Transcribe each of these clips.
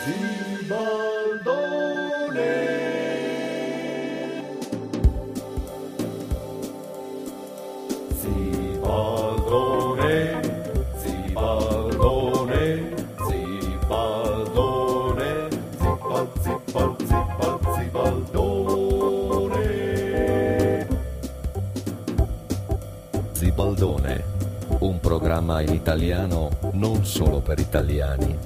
Zibaldone, un programma in italiano non solo per italiani.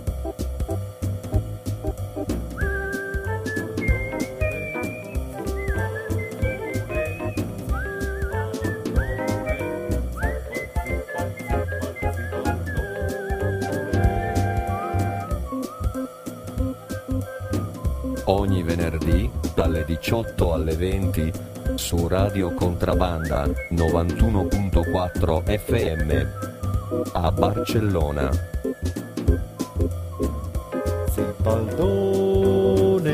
Ogni venerdì dalle 18 alle 20 su Radio Contrabbanda 91.4 FM a Barcellona. Zibaldone.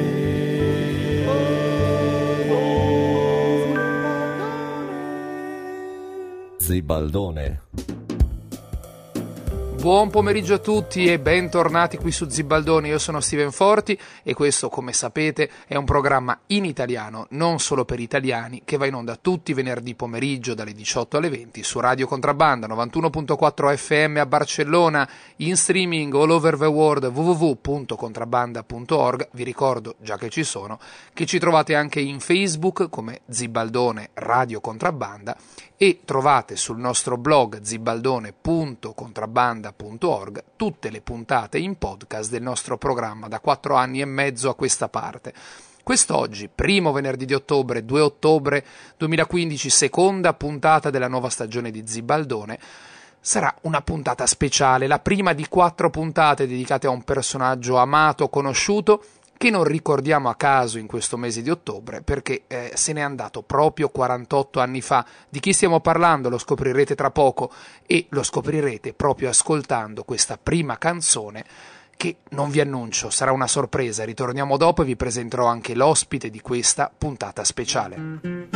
Zibaldone. Buon pomeriggio a tutti e bentornati qui su Zibaldone. Io sono Steven Forti e questo, come sapete, è un programma in italiano, non solo per italiani, che va in onda tutti i venerdì pomeriggio dalle 18 alle 20 su Radio Contrabbanda 91.4 FM a Barcellona, in streaming all over the world www.contrabbanda.org. Vi ricordo, già che ci sono, che ci trovate anche in Facebook come Zibaldone Radio Contrabbanda e trovate sul nostro blog zibaldone.contrabbanda.org tutte le puntate in podcast del nostro programma da 4 anni e mezzo a questa parte. Quest'oggi, primo venerdì di ottobre, 2 ottobre 2015, seconda puntata della nuova stagione di Zibaldone, sarà una puntata speciale, la prima di 4 puntate dedicate a un personaggio amato, conosciuto, che non ricordiamo a caso in questo mese di ottobre perché se n'è andato proprio 48 anni fa. Di chi stiamo parlando lo scoprirete tra poco e lo scoprirete proprio ascoltando questa prima canzone che non vi annuncio, sarà una sorpresa. Ritorniamo dopo e vi presenterò anche l'ospite di questa puntata speciale.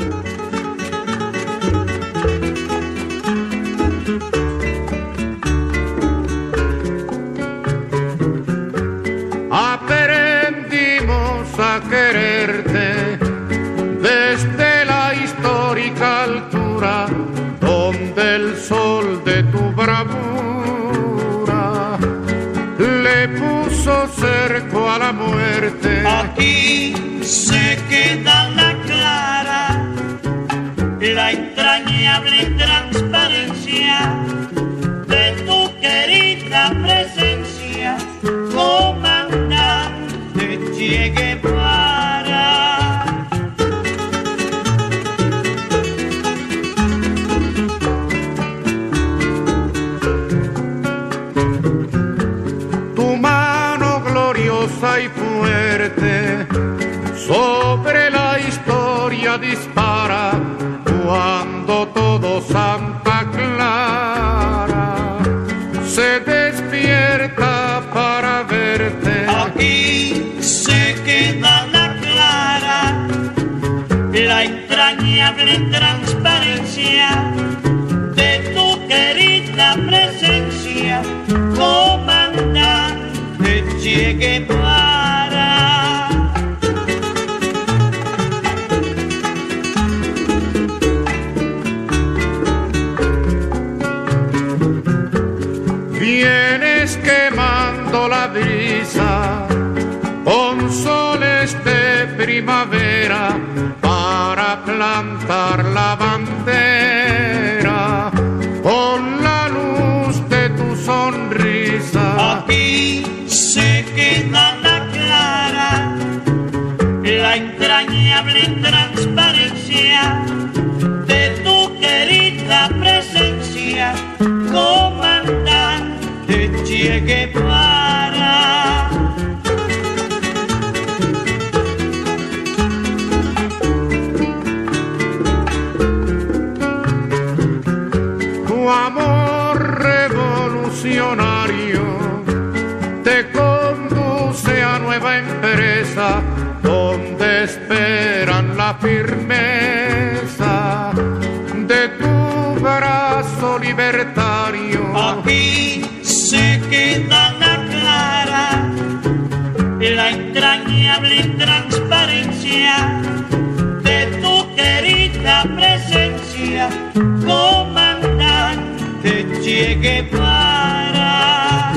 A quererte desde la histórica altura donde el sol de tu bravura le puso cerco a la muerte. Aquí se queda la clara, la entrañable transparencia de tu querida presencia, comandante Che Guevara. Tu mano gloriosa y fuerte sobre la historia dispara cuando todo Santa Clara se despierta para verte. Aquí se queda la clara, la entrañable transparencia de tu querida presencia, comandante Che Guevara. Vienes quemando la brisa con soles de primavera para plantar la bandera con la luz de tu sonrisa. Aquí se queda la clara, la entrañable transparencia de tu querida presencia, comandante Che Guevara. Tu amor revolucionario te conduce a nueva empresa donde esperan la firmeza de tu brazo libertario. Aquí se queda la clara, entrañable transparencia de tu querida presencia, comandante Che Guevara.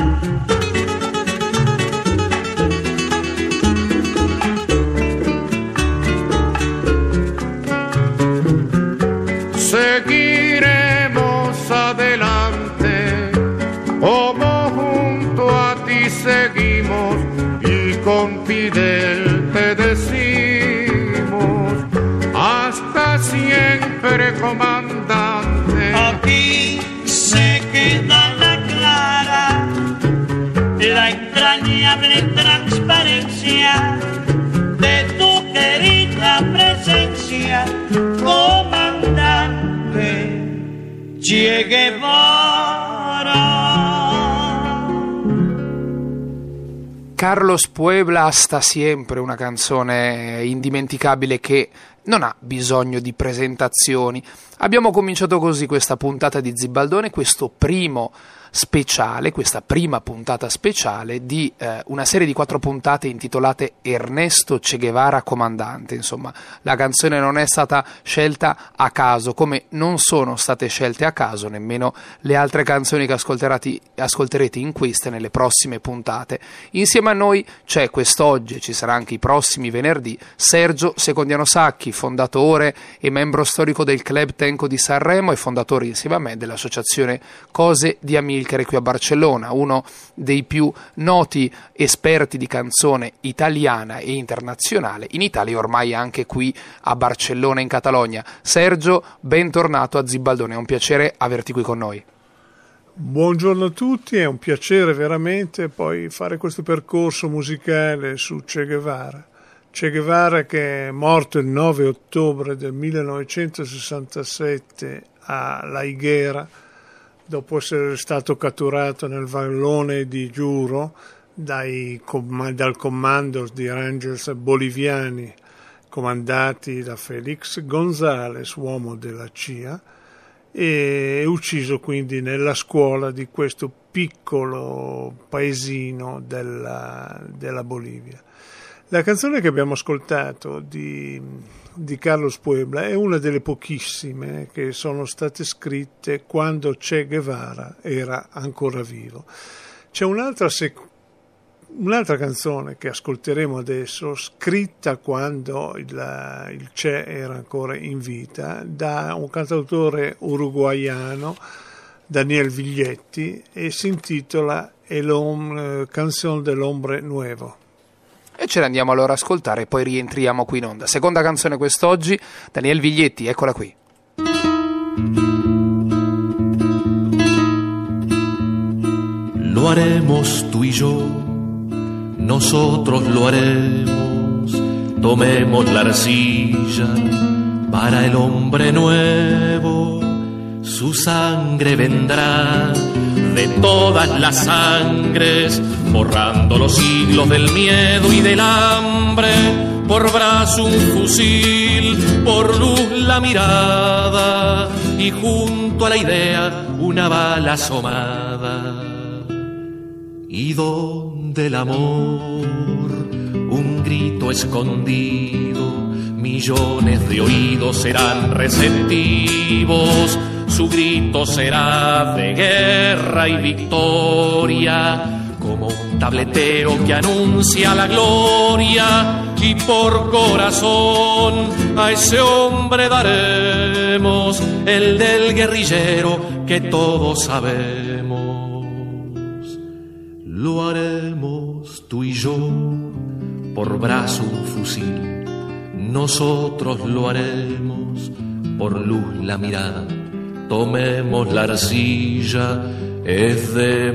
Seguiremos adelante, como junto a ti seguimos, y con Fidel te decimos, hasta siempre, comandante. Aquí se queda la clara, la entrañable transparencia de tu querida presencia, comandante Che Guevara. Carlos Puebla, Hasta Siempre, una canzone indimenticabile che non ha bisogno di presentazioni. Abbiamo cominciato così questa puntata di Zibaldone, questo primo speciale, questa prima puntata speciale di una serie di 4 puntate intitolate Ernesto Che Guevara Comandante. Insomma, la canzone non è stata scelta a caso, come non sono state scelte a caso nemmeno le altre canzoni che ascolterete in queste nelle prossime puntate. Insieme a noi c'è quest'oggi, e ci sarà anche i prossimi venerdì, Sergio Secondiano Sacchi, fondatore e membro storico del Club Tenco di Sanremo e fondatore insieme a me dell'associazione Cose di Amilcare qui a Barcellona, uno dei più noti esperti di canzone italiana e internazionale in Italia e ormai anche qui a Barcellona in Catalogna. Sergio, bentornato a Zibaldone, è un piacere averti qui con noi. Buongiorno a tutti, è un piacere veramente poi fare questo percorso musicale su Che Guevara. Che Guevara, che è morto il 9 ottobre del 1967 a La Higuera, dopo essere stato catturato nel vallone di Juro dal comando di Rangers boliviani comandati da Félix González, uomo della CIA, e ucciso quindi nella scuola di questo piccolo paesino della Bolivia. La canzone che abbiamo ascoltato di Carlos Puebla è una delle pochissime che sono state scritte quando Che Guevara era ancora vivo. C'è un'altra canzone che ascolteremo adesso, scritta quando il Che era ancora in vita, da un cantautore uruguaiano, Daniel Viglietti, e si intitola Canción del Hombre Nuevo. E ce l'andiamo allora a ascoltare e poi rientriamo qui in onda. Seconda canzone quest'oggi, Daniel Viglietti, eccola qui. Lo haremos tú y yo, nosotros lo haremos, tomemos la arcilla para el hombre nuevo, su sangre vendrá de todas las sangres, borrando los siglos del miedo y del hambre, por brazo un fusil, por luz la mirada y junto a la idea una bala asomada. Y donde el amor, un grito escondido, millones de oídos serán receptivos, su grito será de guerra y victoria, como un tabletero que anuncia la gloria, y por corazón a ese hombre daremos el del guerrillero que todos sabemos. Lo haremos tú y yo, por brazo un fusil, nosotros lo haremos, por luz la mirada, tomemos la arcilla, es de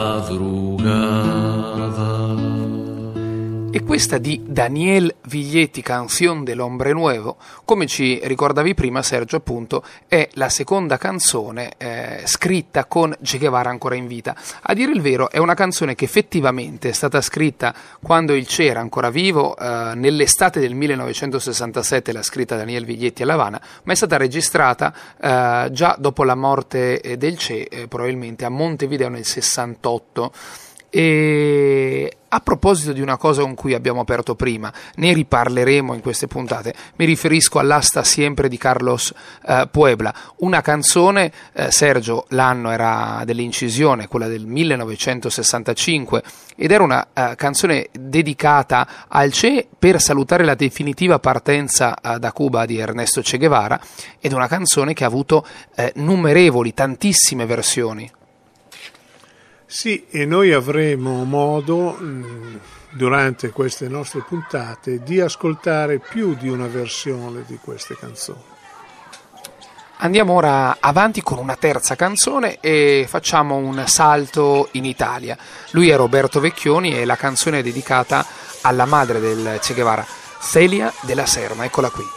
madrugada. E questa di Daniel Viglietti, Canción del Hombre Nuevo, come ci ricordavi prima Sergio, appunto è la seconda canzone scritta con Che Guevara ancora in vita. A dire il vero è una canzone che effettivamente è stata scritta quando il Che era ancora vivo, nell'estate del 1967 l'ha scritta Daniel Viglietti a La Habana, ma è stata registrata già dopo la morte del Che, probabilmente a Montevideo nel 68. E a proposito di una cosa con cui abbiamo aperto prima, ne riparleremo in queste puntate, mi riferisco all'Asta Siempre di Carlos Puebla, una canzone, Sergio, l'anno era dell'incisione, quella del 1965, ed era una canzone dedicata al Che per salutare la definitiva partenza da Cuba di Ernesto Che Guevara, ed una canzone che ha avuto numerevoli, tantissime versioni. Sì, e noi avremo modo durante queste nostre puntate di ascoltare più di una versione di queste canzoni. Andiamo ora avanti con una terza canzone e facciamo un salto in Italia. Lui è Roberto Vecchioni e la canzone è dedicata alla madre del Che Guevara, Celia de la Serna. Eccola qui.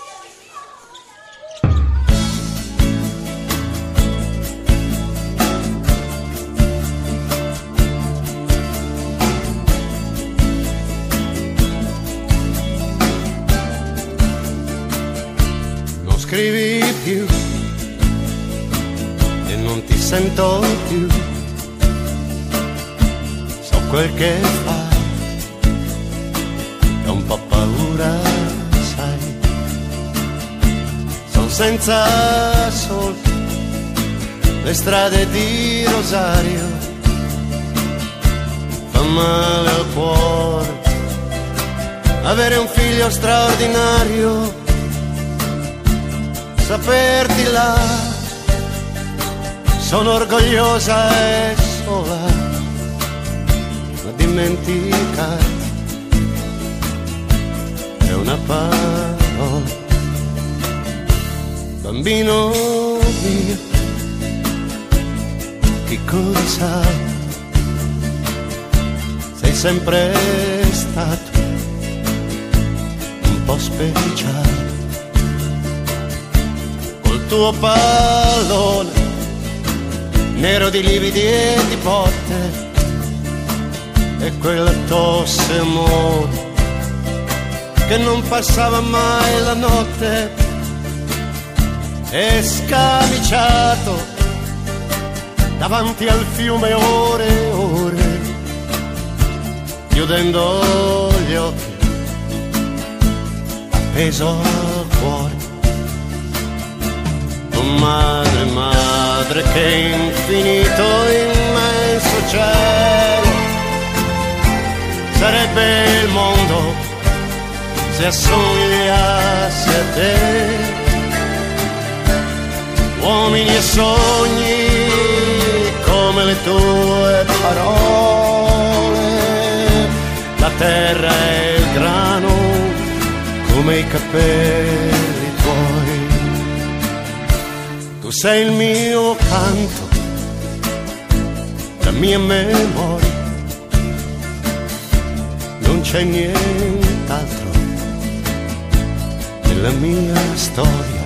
Scrivi più e non ti sento più, so quel che fai, ho un po' paura, sai, son senza soldi, le strade di Rosario, fa male al cuore, avere un figlio straordinario, saperti là, sono orgogliosa e sola, ma dimenticarti è una parola. Bambino mio, che cosa sai? Sei sempre stato un po' speciale. Tuo pallone nero di lividi e di botte e quella tosse amore che non passava mai la notte, e scamiciato davanti al fiume ore e ore, chiudendo gli occhi appeso al cuore. Madre, madre, che infinito, immenso cielo sarebbe il mondo se assomigliasse a te. Uomini e sogni come le tue parole, la terra e il grano come i capelli tuoi. Tu sei il mio canto, la mia memoria, non c'è nient'altro nella mia storia.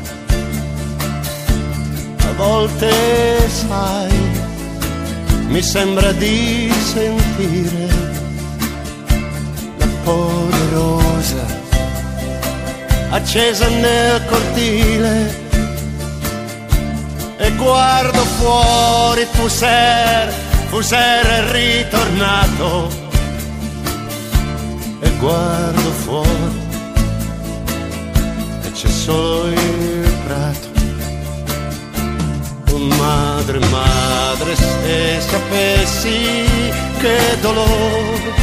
A volte, sai, mi sembra di sentire la poderosa accesa nel cortile. E guardo fuori, Fuser è ritornato. E guardo fuori e c'è solo il prato. Oh madre, madre, se sapessi che dolore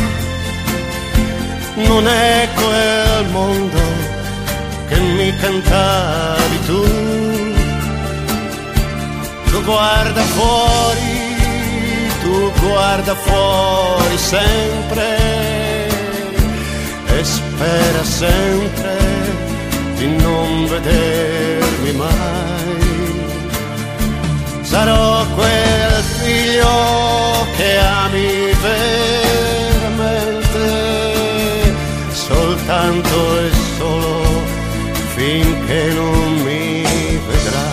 non è quel mondo che mi cantavi tu. Tu guarda fuori sempre e spera sempre di non vedermi mai. Sarò quel figlio che ami veramente, soltanto e solo finché non mi vedrai.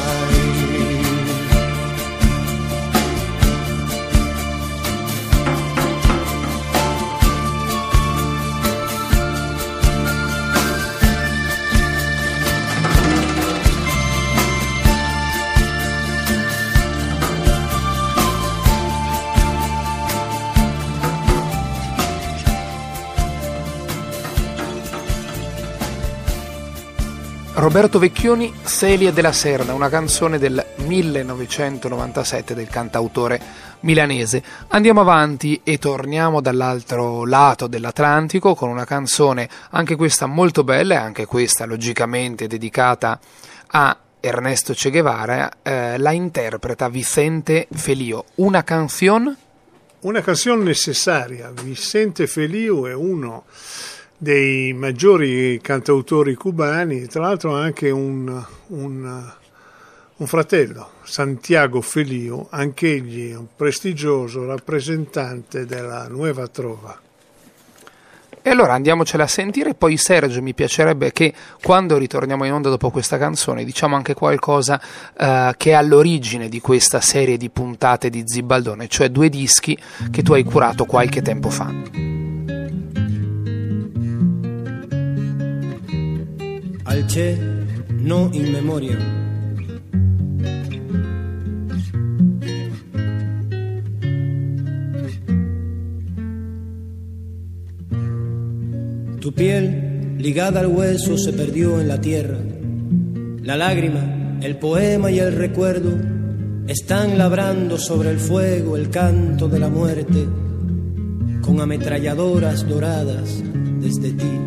Roberto Vecchioni, Celia della Serna, una canzone del 1997 del cantautore milanese. Andiamo avanti e torniamo dall'altro lato dell'Atlantico con una canzone, anche questa molto bella e anche questa logicamente dedicata a Ernesto Che Guevara. La interpreta Vicente Feliu, una canción necessaria. Vicente Feliu è uno dei maggiori cantautori cubani, tra l'altro anche un fratello, Santiago Feliu, anch'egli un prestigioso rappresentante della Nueva Trova. E allora andiamocela a sentire. Poi Sergio, mi piacerebbe che quando ritorniamo in onda dopo questa canzone diciamo anche qualcosa che è all'origine di questa serie di puntate di Zibaldone, cioè 2 dischi che tu hai curato qualche tempo fa. Al Che no in memoria. Tu piel ligada al hueso se perdió en la tierra. La lágrima, el poema y el recuerdo están labrando sobre el fuego el canto de la muerte con ametralladoras doradas desde ti.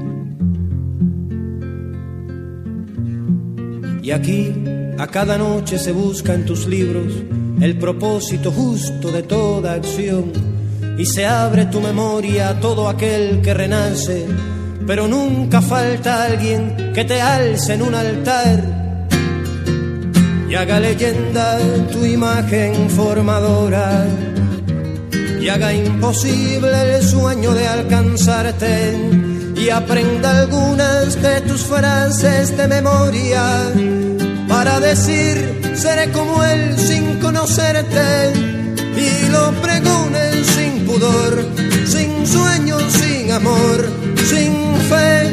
Y aquí, a cada noche se busca en tus libros el propósito justo de toda acción y se abre tu memoria a todo aquel que renace, pero nunca falta alguien que te alce en un altar y haga leyenda tu imagen formadora y haga imposible el sueño de alcanzarte y aprenda algunas de tus frases de memoria para decir seré como él sin conocerte y lo pregonen sin pudor, sin sueño, sin amor, sin fe.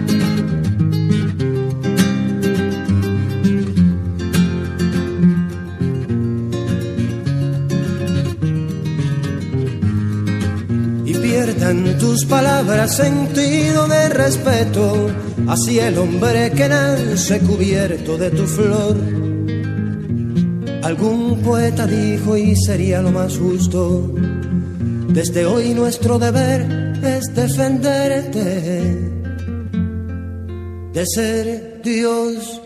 Y pierdan tus palabras sentido de respeto hacia el hombre que nace cubierto de tu flor. Algún poeta dijo y sería lo más justo, desde hoy nuestro deber es defenderte de ser Dios.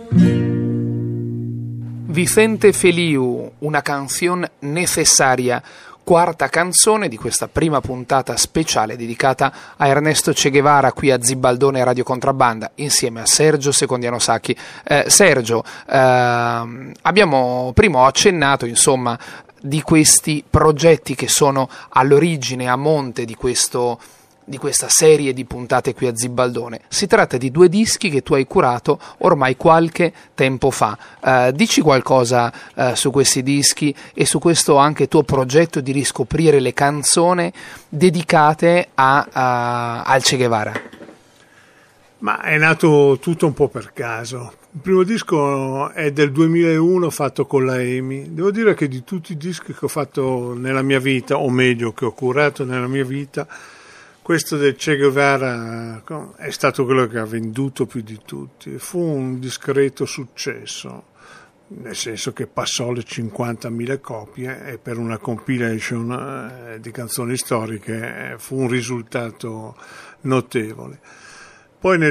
Vicente Feliu, una canzone necessaria, quarta canzone di questa prima puntata speciale dedicata a Ernesto Che Guevara qui a Zibaldone Radio Contrabbanda insieme a Sergio Secondiano Sacchi. Sergio, abbiamo prima accennato insomma di questi progetti che sono all'origine, a monte di questa serie di puntate qui a Zibaldone. Si tratta di 2 dischi che tu hai curato ormai qualche tempo fa. Dici qualcosa su questi dischi e su questo anche tuo progetto di riscoprire le canzoni dedicate al Che Guevara? Ma è nato tutto un po' per caso. Il primo disco è del 2001, fatto con la EMI. Devo dire che di tutti i dischi che ho fatto nella mia vita, o meglio che ho curato nella mia vita, questo del Che Guevara è stato quello che ha venduto più di tutti. Fu un discreto successo, nel senso che passò le 50.000 copie e per una compilation di canzoni storiche fu un risultato notevole. Poi nel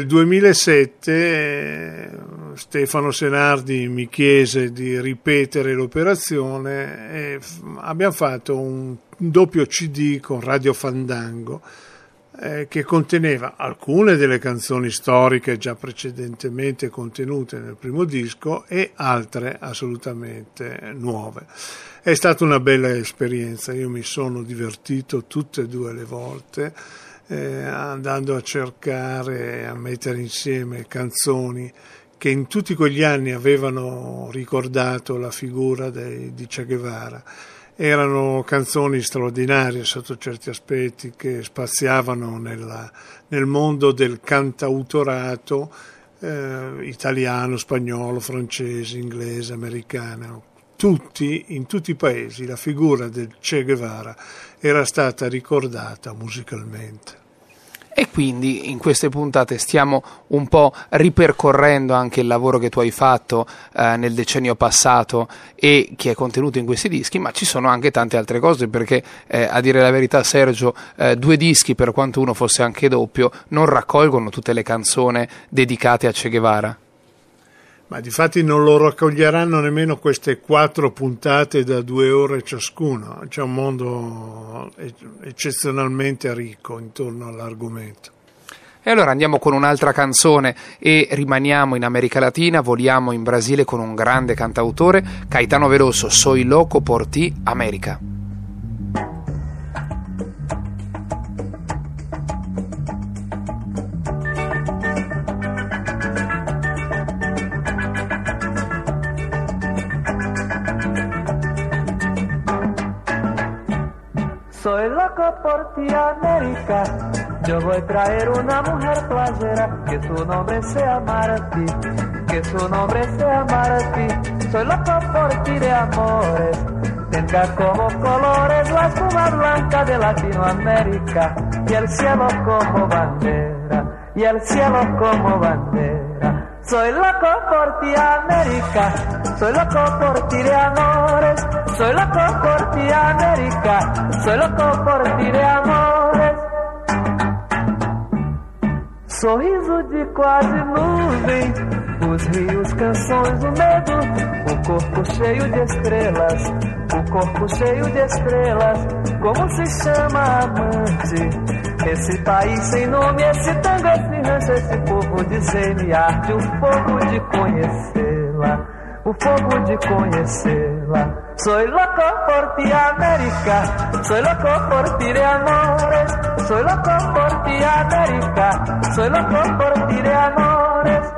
2007 Stefano Senardi mi chiese di ripetere l'operazione e abbiamo fatto un doppio CD con Radio Fandango che conteneva alcune delle canzoni storiche già precedentemente contenute nel primo disco e altre assolutamente nuove. È stata una bella esperienza, io mi sono divertito tutte e 2 le volte andando a cercare, a mettere insieme canzoni che in tutti quegli anni avevano ricordato la figura di Che Guevara. Erano canzoni straordinarie sotto certi aspetti che spaziavano nel mondo del cantautorato italiano, spagnolo, francese, inglese, americano. In tutti i paesi la figura del Che Guevara era stata ricordata musicalmente. E quindi in queste puntate stiamo un po' ripercorrendo anche il lavoro che tu hai fatto nel decennio passato e che è contenuto in questi dischi, ma ci sono anche tante altre cose, perché a dire la verità, Sergio, 2 dischi, per quanto uno fosse anche doppio, non raccolgono tutte le canzoni dedicate a Che Guevara. Ma difatti non lo raccoglieranno nemmeno queste 4 puntate da 2 ore ciascuno. C'è un mondo eccezionalmente ricco intorno all'argomento. E allora andiamo con un'altra canzone e rimaniamo in America Latina, voliamo in Brasile con un grande cantautore, Caetano Veloso, Soy loco por ti, America. Soy loco por ti, América. Yo voy a traer una mujer playera, que su nombre sea Martí, que su nombre sea Martí. Soy loco por ti de amores, tenga como colores la espuma blanca de Latinoamérica y el cielo como bandera, y el cielo como bandera. Soy loco por ti, América, soy loco por ti de amores, soy loco por ti, América, soy loco por ti de amores. Sorriso de quase nuvem, os rios, canções, o medo, o corpo cheio de estrelas, o corpo cheio de estrelas. Como se chama, amante? Esse país sem nome, esse tango, esse rancho, esse povo de semear-te, o fogo de conhecê-la, o fogo de conhecê-la. Soy loco por ti, América, soy loco por ti de amores, soy loco por ti, América, soy loco por ti de amores.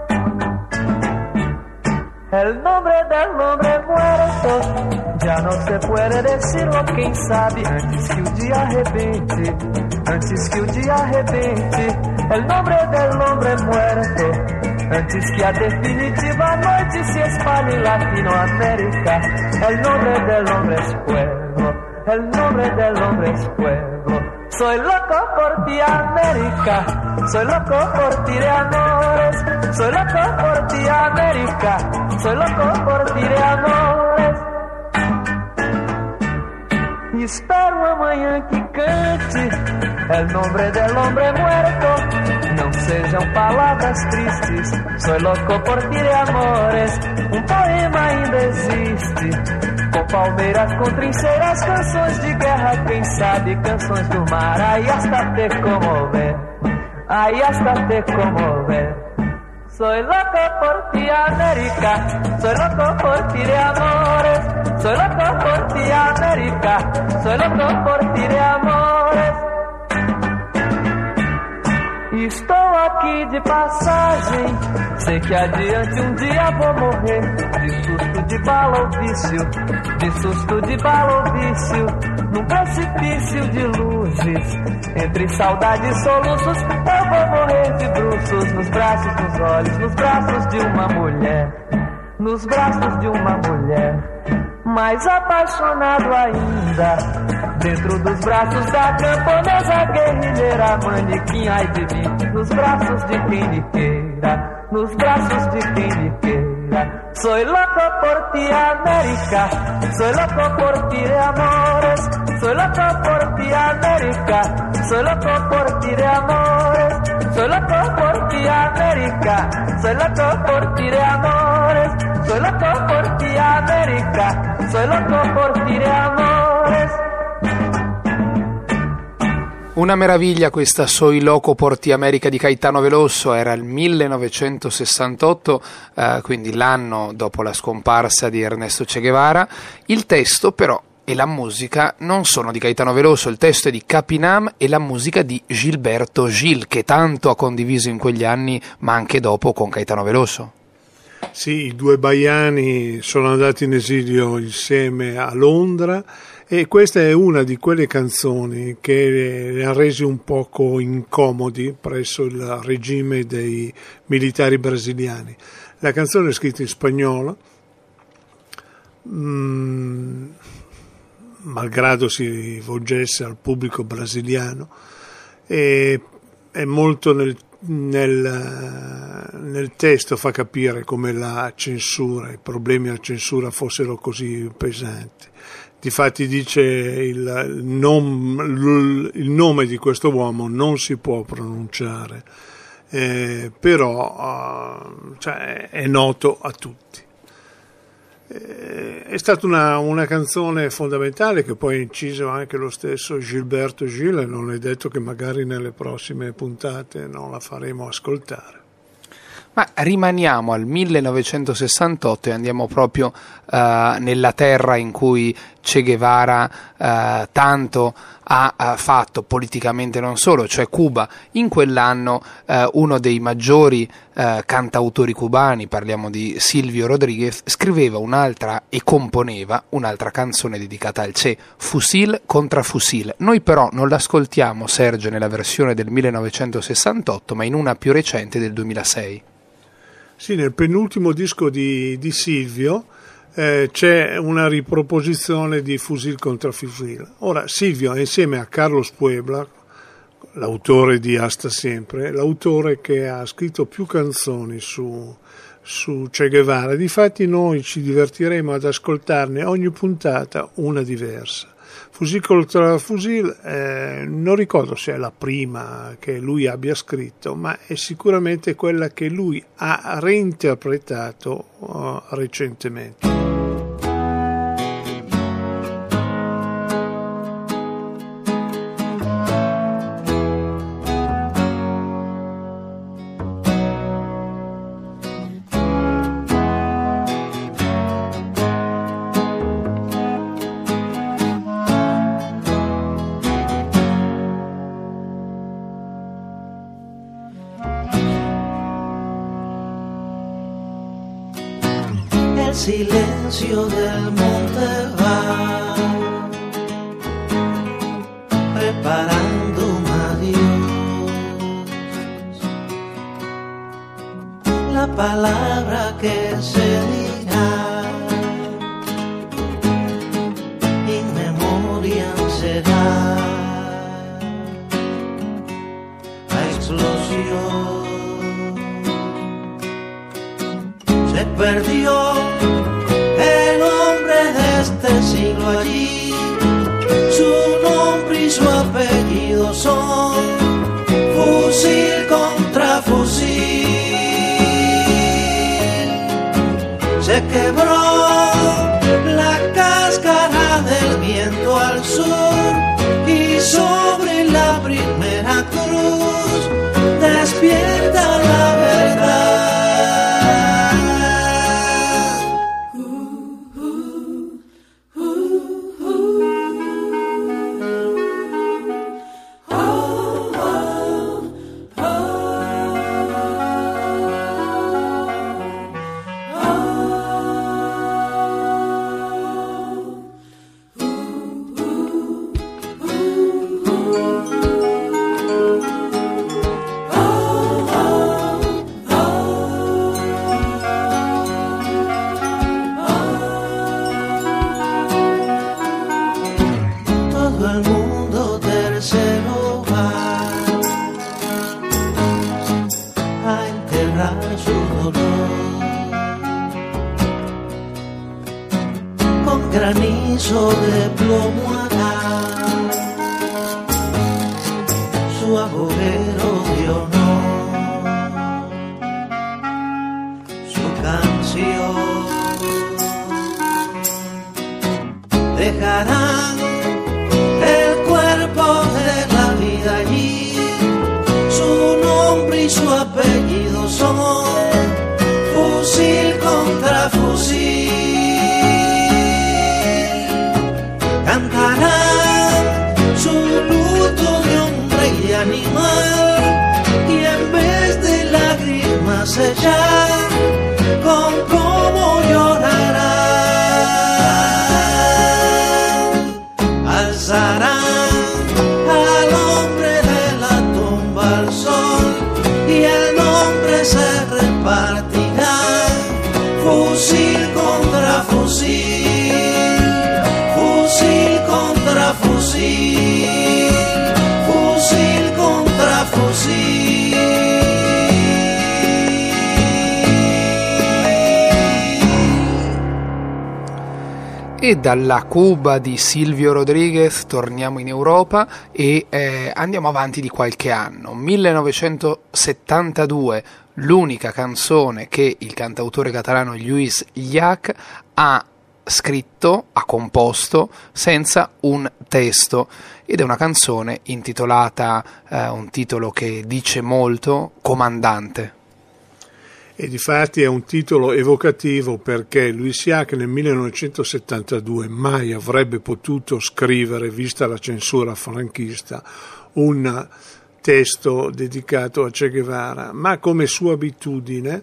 El nombre del hombre muerto ya no se puede decirlo, quem sabe, antes que o dia arrebente, antes que o dia arrebente. El nombre del hombre muerto, antes que a definitiva noite se espalhe en Latinoamérica. El nombre del hombre es fuego, el nombre del hombre es fuego. Soy loco por ti, América, soy loco por ti de amores, soy loco por ti, América, soy loco por ti de amores. Espero amanhã que cante el nombre del hombre muerto, não sejam palavras tristes, soy loco por ti de amores. Poema ainda existe, com palmeiras, com trincheiras, canções de guerra, quem sabe, canções do mar, aí hasta te comover, aí hasta te comover. Soy loco por ti, América, soy loco por ti de amores, soy loco por ti, América, soy loco por ti de amores. Estou aqui de passagem, sei que adiante um dia vou morrer, de susto de bala ou vício, de susto de bala ou vício, num precipício de luzes, entre saudade e soluços, eu vou morrer de bruços, nos braços, nos olhos, nos braços de uma mulher, nos braços de uma mulher. Mais apaixonado ainda, dentro dos braços da camponesa guerrilheira, manequim, ai de mim, nos braços de quem me queira, nos braços de quem me queira. Soy loco por ti, América, soy loco por ti de amores, soy loco por ti, América, soy loco por ti de amores, soy loco por ti, América, soy loco por ti de amores, soy loco por ti, América, soy loco por ti de amores. Una meraviglia questa Soy loco por ti America di Caetano Veloso, era il 1968, quindi l'anno dopo la scomparsa di Ernesto Che Guevara. Il testo però e la musica non sono di Caetano Veloso, il testo è di Capinam e la musica di Gilberto Gil, che tanto ha condiviso in quegli anni ma anche dopo con Caetano Veloso. Sì, i due baiani sono andati in esilio insieme a Londra e questa è una di quelle canzoni che le ha resi un poco incomodi presso il regime dei militari brasiliani. La canzone è scritta in spagnolo, malgrado si rivolgesse al pubblico brasiliano, e è molto nel testo, fa capire come la censura, i problemi alla censura fossero così pesanti. Difatti dice il nome di questo uomo non si può pronunciare, però cioè, è noto a tutti. È stata una canzone fondamentale che poi ha inciso anche lo stesso Gilberto Gil, e non è detto che magari nelle prossime puntate non la faremo ascoltare. Ma rimaniamo al 1968 e andiamo proprio nella terra in cui Che Guevara tanto ha fatto politicamente, non solo, cioè Cuba. In quell'anno uno dei maggiori cantautori cubani, parliamo di Silvio Rodríguez, scriveva e componeva un'altra canzone dedicata al Che, Fusil contra Fusil. Noi però non l'ascoltiamo, Sergio, nella versione del 1968, ma in una più recente del 2006. Sì, nel penultimo disco di Silvio c'è una riproposizione di Fusil contra Fusil. Ora Silvio è insieme a Carlos Puebla, l'autore di Hasta Siempre, l'autore che ha scritto più canzoni su Che Guevara. Difatti noi ci divertiremo ad ascoltarne ogni puntata una diversa. Fusil contra Fusil, non ricordo se è la prima che lui abbia scritto, ma è sicuramente quella che lui ha reinterpretato recentemente. Silencio del monte va preparando un adiós, la palabra que se dirá in memoriam será la explosión. Se perdió el hombre de este siglo allí, su nombre y su apellido son fusil contra fusil. Se quebró la cáscara del viento al sur y sobre la primera cruz despierta la verdad. Granizo de plomo hará su agujero de honor, su canción. Dejarán el cuerpo de la vida allí, su nombre y su apellido son fusil contra fusil. Cantarán su luto de hombre y animal, y en vez de lágrimas sellar con cómo llorarán E dalla Cuba di Silvio Rodríguez torniamo in Europa e andiamo avanti di qualche anno. 1972, l'unica canzone che il cantautore catalano Lluís Llach ha scritto, ha composto senza un testo, ed è una canzone intitolata, un titolo che dice molto, Comandante. E difatti è un titolo evocativo perché Lluís Llach nel 1972 mai avrebbe potuto scrivere, vista la censura franchista, un testo dedicato a Che Guevara, ma come sua abitudine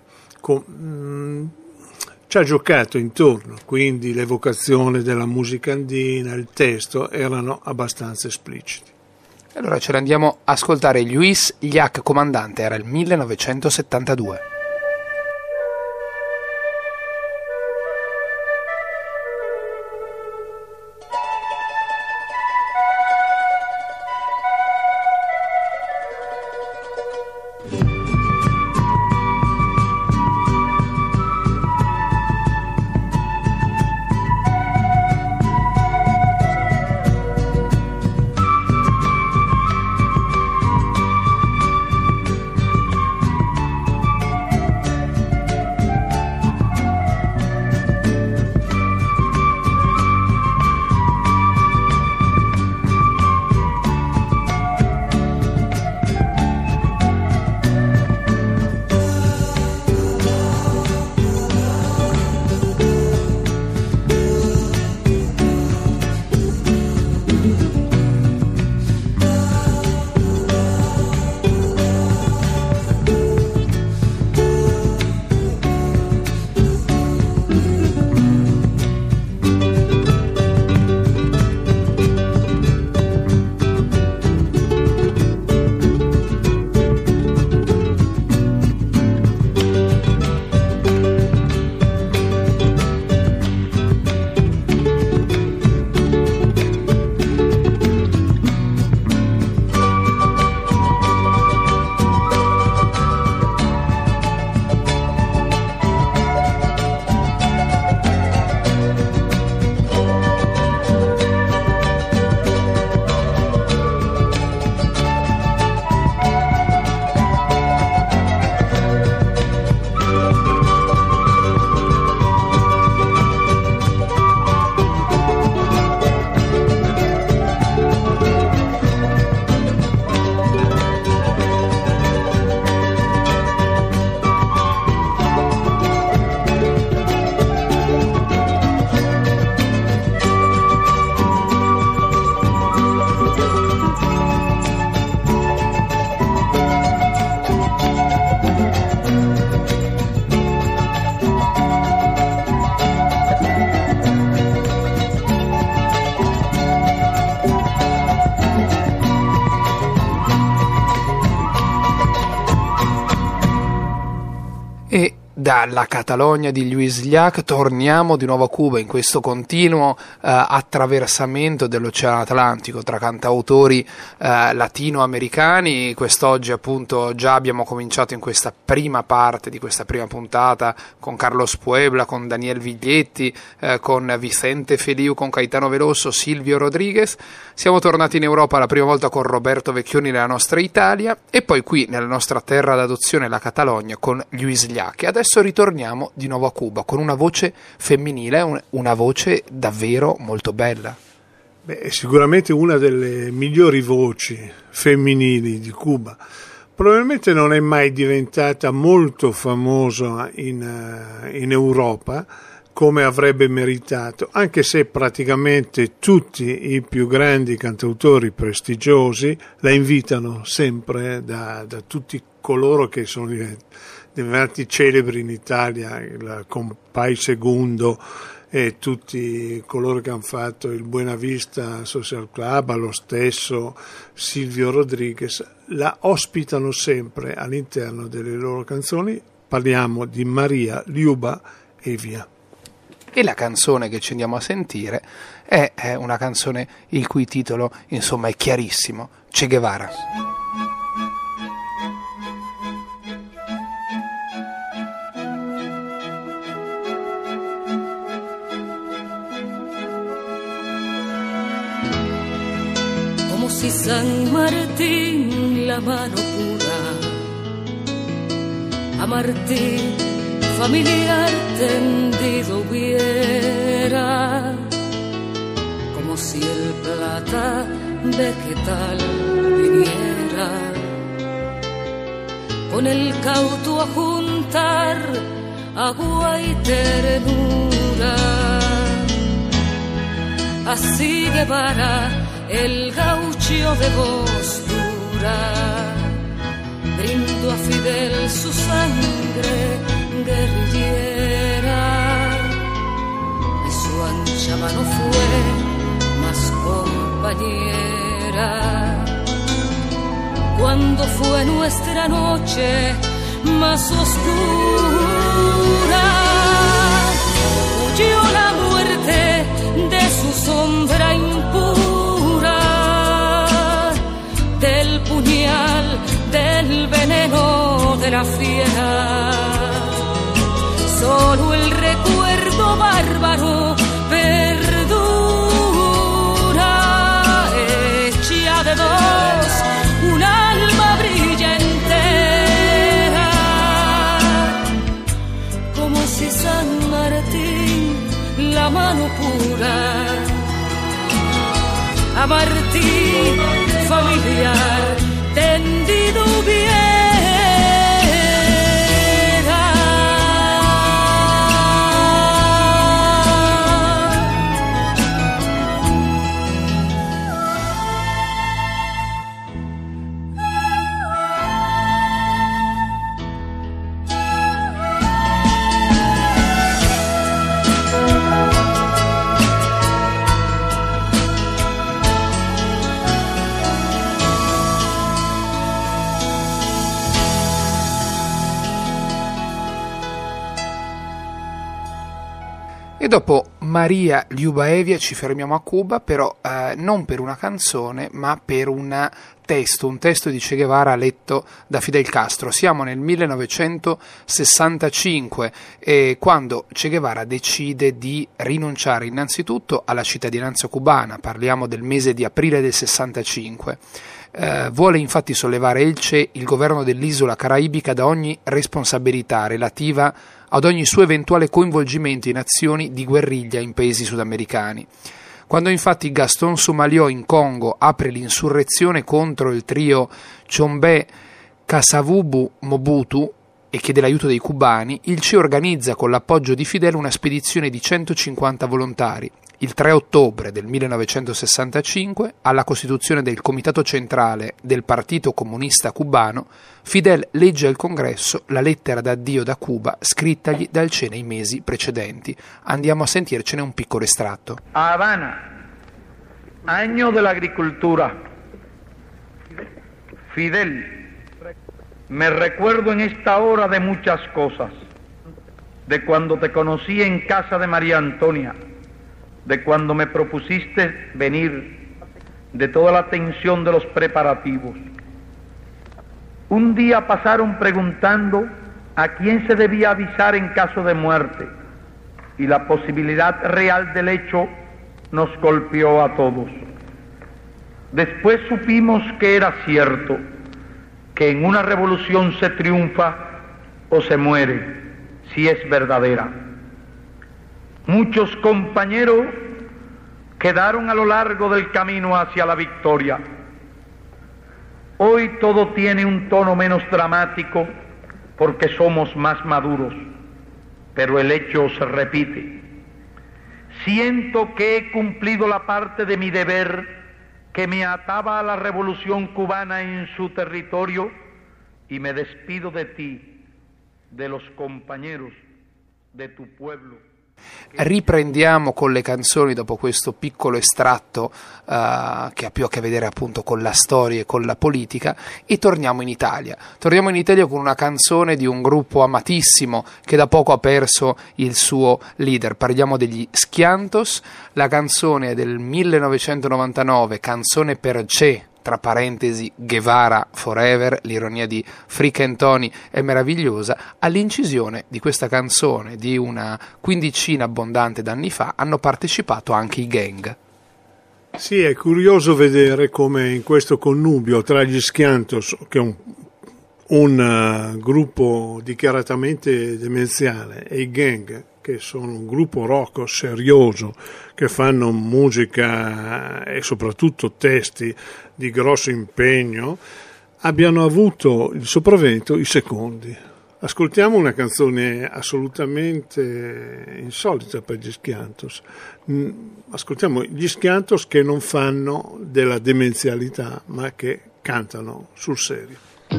ci ha giocato intorno, quindi l'evocazione della musica andina, il testo erano abbastanza espliciti. Allora ce l'andiamo a ascoltare. Lluís Llach, Comandante, era il 1972. E dalla Catalogna di Lluís Llach torniamo di nuovo a Cuba, in questo continuo attraversamento dell'Oceano Atlantico tra cantautori latinoamericani. Quest'oggi appunto già abbiamo cominciato in questa prima parte di questa prima puntata con Carlos Puebla, con Daniel Viglietti, con Vicente Feliu, con Caetano Veloso, Silvio Rodríguez. Siamo tornati in Europa la prima volta con Roberto Vecchioni nella nostra Italia e poi qui nella nostra terra d'adozione, la Catalogna, con Lluís Llach. E adesso ritorniamo di nuovo a Cuba con una voce femminile, una voce davvero molto bella. Beh, sicuramente una delle migliori voci femminili di Cuba. Probabilmente non è mai diventata molto famosa in Europa come avrebbe meritato, anche se praticamente tutti i più grandi cantautori prestigiosi la invitano sempre da tutti coloro che sono diventati celebri in Italia, il Compay Segundo e tutti coloro che hanno fatto il Buena Vista Social Club, lo stesso Silvio Rodríguez, la ospitano sempre all'interno delle loro canzoni. Parliamo di Maria Ljuba e via. E la canzone che ci andiamo a sentire è una canzone il cui titolo insomma è chiarissimo, Che Guevara. si San Martín la mano pura a Martín familiar tendido hubiera, como si el plata vegetal viniera con el cauto a juntar agua y ternura. Así Guevara, el gaucho de voz dura, brindó a Fidel su sangre guerrillera, y su ancha mano fue más compañera. Cuando fue nuestra noche más oscura, huyó la muerte de su sombra impura, del puñal, del veneno de la fiera. Solo el recuerdo bárbaro perdura, hecha de dos, un alma brilla entera, como si San Martín la mano pura a Martín familiar tendido hubiera. E dopo Maria Ljubaevia ci fermiamo a Cuba, però non per una canzone, ma per un testo di Che Guevara letto da Fidel Castro. Siamo nel 1965, quando Che Guevara decide di rinunciare innanzitutto alla cittadinanza cubana, parliamo del mese di aprile del 65. Vuole infatti sollevare il governo dell'isola caraibica da ogni responsabilità relativa ad ogni suo eventuale coinvolgimento in azioni di guerriglia in paesi sudamericani. Quando infatti Gaston Soumalió in Congo apre l'insurrezione contro il trio Tshombe Kasavubu Mobutu e chiede l'aiuto dei cubani, il CE organizza con l'appoggio di Fidel una spedizione di 150 volontari. Il 3 ottobre del 1965, alla costituzione del Comitato Centrale del Partito Comunista Cubano, Fidel legge al Congresso la lettera d'addio da Cuba scrittagli dal CE nei mesi precedenti. Andiamo a sentircene un piccolo estratto. Habana, año de la agricultura. Fidel, me recuerdo en esta hora de muchas cosas, de cuando te conocí en casa de María Antonia, de cuando me propusiste venir, de toda la tensión de los preparativos. Un día pasaron preguntando a quién se debía avisar en caso de muerte, y la posibilidad real del hecho nos golpeó a todos. Después supimos que era cierto, que en una revolución se triunfa o se muere, si es verdadera. Muchos compañeros quedaron a lo largo del camino hacia la victoria. Hoy todo tiene un tono menos dramático porque somos más maduros, pero el hecho se repite. Siento que he cumplido la parte de mi deber que me ataba a la revolución cubana en su territorio y me despido de ti, de los compañeros, de tu pueblo. Riprendiamo con le canzoni dopo questo piccolo estratto che ha più a che vedere appunto con la storia e con la politica, e torniamo in Italia con una canzone di un gruppo amatissimo che da poco ha perso il suo leader. Parliamo degli Schiantos. La canzone è del 1999, Canzone per Che, tra parentesi Guevara Forever, l'ironia di Frick and Tony è meravigliosa. All'incisione di questa canzone di una quindicina abbondante d'anni fa hanno partecipato anche i Gang. Sì, è curioso vedere come in questo connubio tra gli Schiantos, che è un gruppo dichiaratamente demenziale, e i Gang, che sono un gruppo rock serioso, che fanno musica e soprattutto testi di grosso impegno, abbiano avuto il sopravvento i secondi. Ascoltiamo una canzone assolutamente insolita per gli Schiantos. Ascoltiamo gli Schiantos che non fanno della demenzialità, ma che cantano sul serio.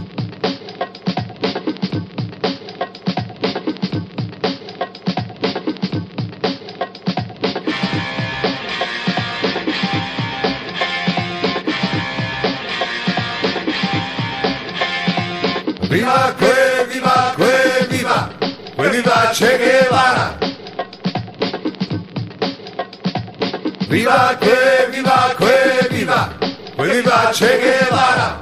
Viva que, viva que, viva, que viva Che Guevara. Viva que, viva que, viva, que viva Che Guevara.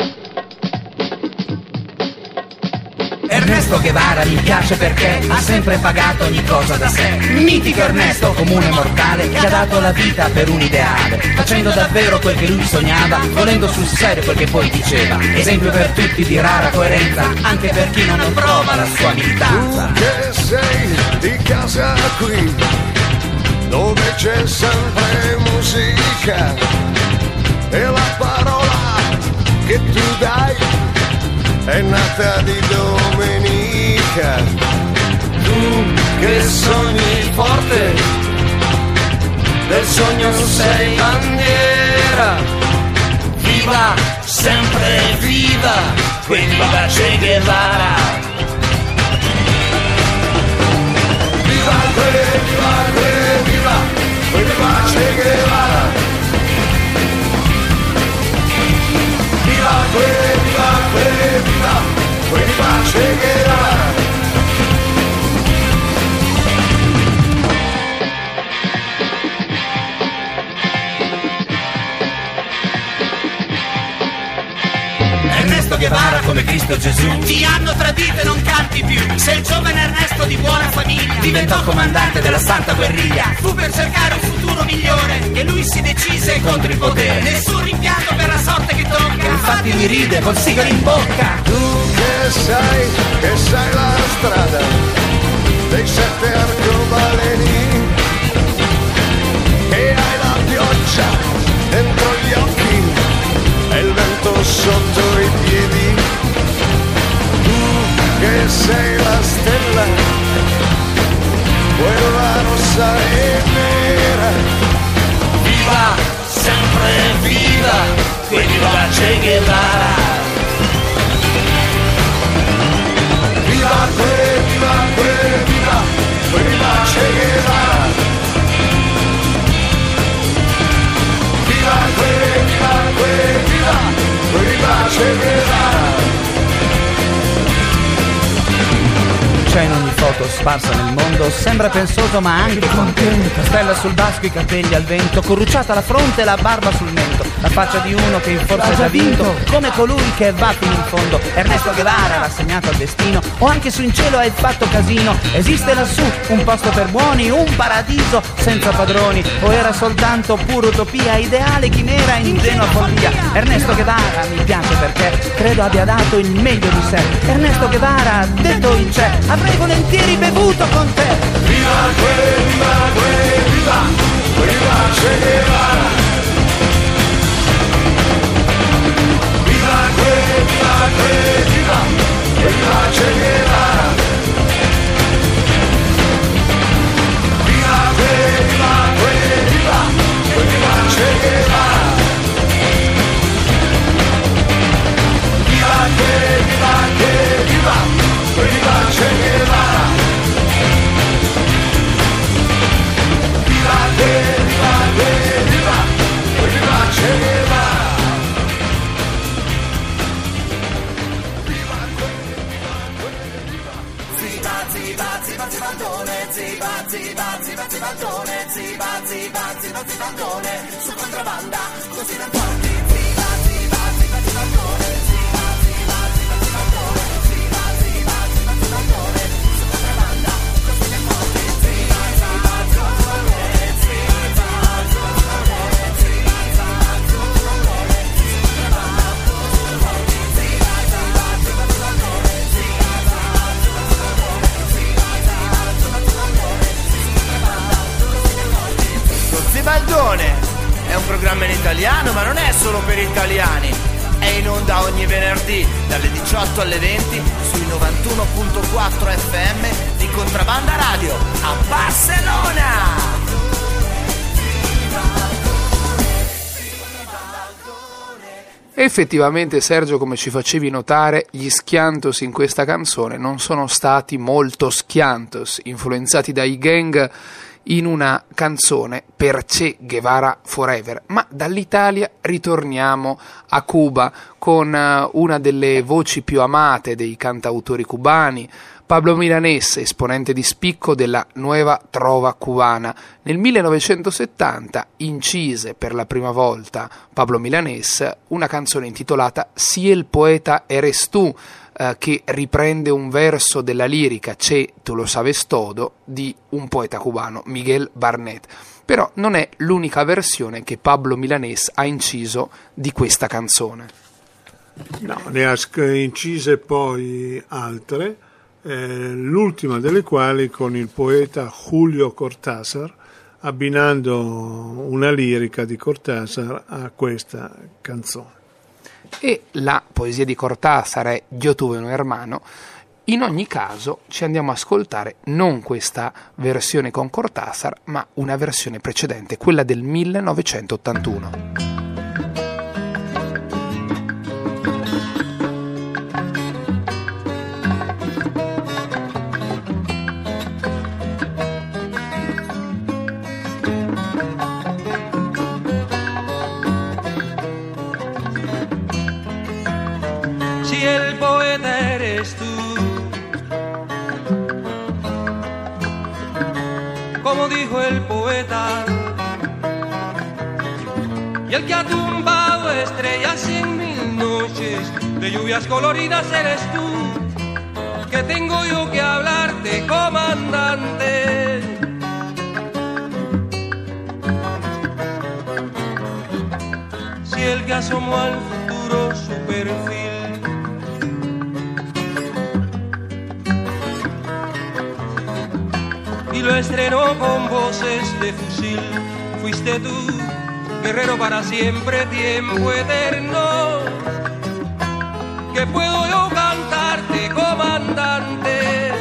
Ernesto Guevara mi piace perché ha sempre pagato ogni cosa da sé. Mitico Ernesto, comune mortale, che ha dato la vita per un ideale, facendo davvero quel che lui sognava, volendo sul serio quel che poi diceva. Esempio per tutti di rara coerenza, anche per chi non approva la sua militanza. Tu che sei di casa qui, dove c'è sempre musica, e la parola che tu dai è nata di domenica. Tu che sogni forte, del sogno sei bandiera. Viva, sempre viva, que viva Che Guevara. Viva que, viva que, viva, que viva Che Guevara. Viva que, viva que, viva, que viva Che Guevara. Ernesto Guevara come Cristo Gesù, ti hanno tradito e non canti più. Se il giovane Ernesto di buona famiglia diventò comandante della santa guerriglia, fu per cercare un futuro migliore che lui si decise contro il potere. Nessun rimpianto per la sorte che tocca, infatti lui ride col sigaro in bocca. Tu che sai la strada dei 7 arcobaleni, e hai la pioggia dentro gli occhi e il vento sotto i piedi. Tu che sei la stella, quella rossa e nera. Viva, sempre viva, que viva Che Guevara. Viva que, viva que, viva, que viva Che Guevara. Viva que, viva que, viva, que viva Che Guevara. C'è in ogni foto sparsa nel mondo, sembra pensoso ma anche contento. Stella sul basco, i capelli al vento, corrucciata la fronte e la barba sul mento. La faccia di uno che forse ha già vinto, come colui che va fino in fondo. Ernesto Guevara, rassegnato al destino, o anche su in cielo hai fatto casino. Esiste lassù un posto per buoni, un paradiso senza padroni, o era soltanto pura utopia, ideale chimera, ingenua follia. Ernesto Guevara mi piace perché credo abbia dato il meglio di sé. Ernesto Guevara, detto il c'è, avrei volentieri bevuto con te. Viva que, viva que, viva, que viva Che Guevara. Viva que, viva que, viva, que viva Che Guevara. Viva que, viva que, viva, que viva Che Guevara. Viva que, viva que, viva, que viva Che Guevara. Viva que, viva que, viva, que viva Che Guevara. Zibandone, su contrabbanda, così non porti. italiano, ma non è solo per italiani. È in onda ogni venerdì dalle 18 alle 20 sui 91.4 FM di Contrabbanda Radio a Barcellona. Effettivamente, Sergio, come ci facevi notare, gli schiantos in questa canzone non sono stati molto schiantos, influenzati dai gang in una canzone per Che Guevara Forever. Ma dall'Italia ritorniamo a Cuba con una delle voci più amate dei cantautori cubani, Pablo Milanés, esponente di spicco della Nueva Trova cubana. Nel 1970 incise per la prima volta Pablo Milanés una canzone intitolata Si el poeta eres tú, che riprende un verso della lirica Che tu lo sabes todo di un poeta cubano, Miguel Barnet. Però non è l'unica versione che Pablo Milanés ha inciso di questa canzone. No, ne ha incise poi altre, l'ultima delle quali con il poeta Julio Cortázar, abbinando una lirica di Cortázar a questa canzone. E la poesia di Cortázar è Yo tuve un hermano. In ogni caso ci andiamo a ascoltare non questa versione con Cortázar, ma una versione precedente, quella del 1981. Si el poeta eres tú, como dijo el poeta, y el que ha tumbado estrellas en mil noches de lluvias coloridas eres tú, que tengo yo que hablarte, comandante. Si el que asomó al futuro su perfil y lo estrenó con voces de fusil, fuiste tú, guerrero para siempre, tiempo eterno, que puedo yo cantarte, comandante.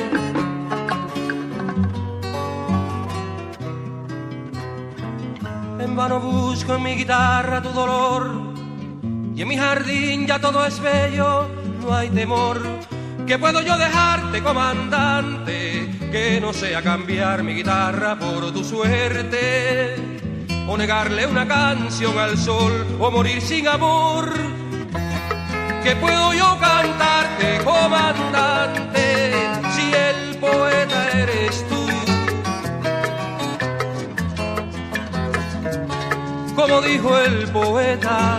En vano busco en mi guitarra tu dolor, y en mi jardín ya todo es bello, no hay temor, que puedo yo dejarte, comandante, que no sea cambiar mi guitarra por tu suerte, o negarle una canción al sol, o morir sin amor, que puedo yo cantarte, comandante, si el poeta eres tú. Como dijo el poeta,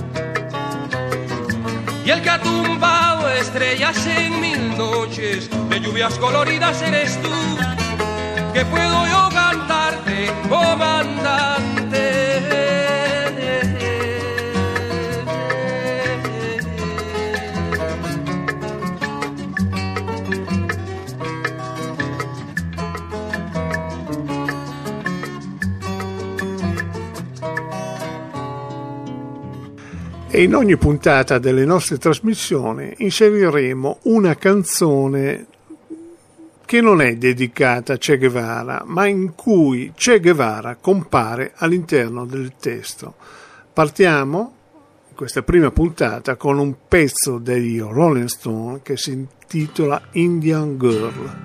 y el que ha tumbado estrellas en mil noches de lluvias coloridas eres tú, que puedo yo cantarte, comandante. E in ogni puntata delle nostre trasmissioni inseriremo una canzone che non è dedicata a Che Guevara, ma in cui Che Guevara compare all'interno del testo. Partiamo in questa prima puntata con un pezzo degli Rolling Stone che si intitola Indian Girl.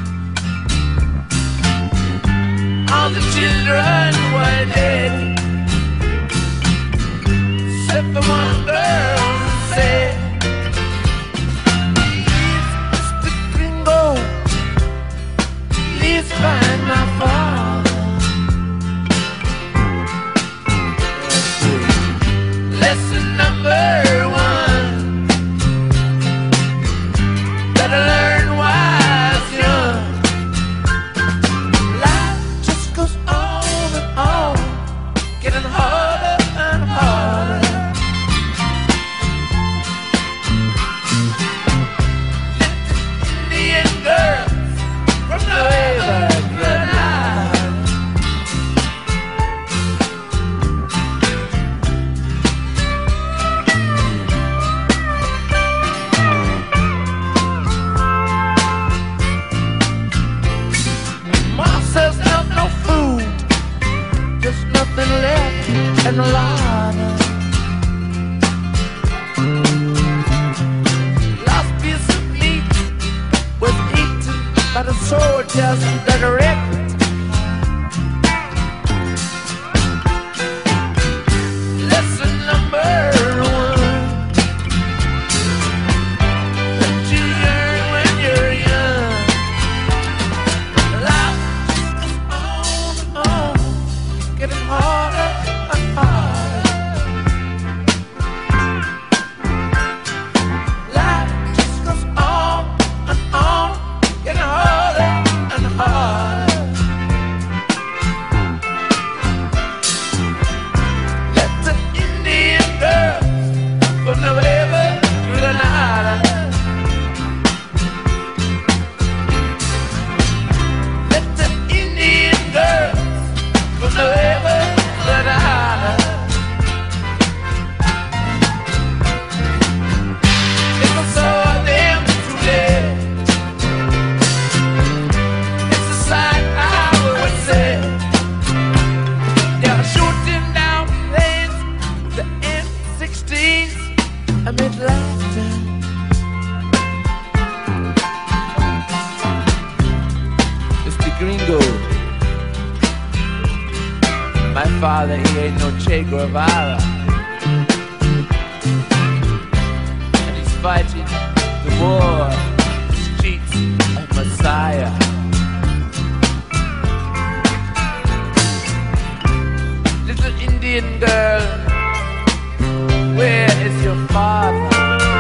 All the children were dead, the one girl said, Mr. Gringo, please find my father. Lesson number one, better learn wise young. Life just goes on and on, getting harder and harder. Indian girls from the river Granada. Mom says there's no food, just nothing left in the larder. Last piece of meat was eaten by the soldiers that are wrecked. Lesson number one, that you learn when you're young. Life just goes on and on, getting harder and harder. Life just goes on and on, getting harder and harder. Let the Indian girls from the river Granada. Let the Indian girls from the river Granada. If I saw them today, it's a sight I would say. They're shooting down planes with the M16s amid laughter. Mr. Gringo, my father, he ain't no Che Guevara, and he's fighting the war in the streets of Messiah. Little Indian girl, where is your father?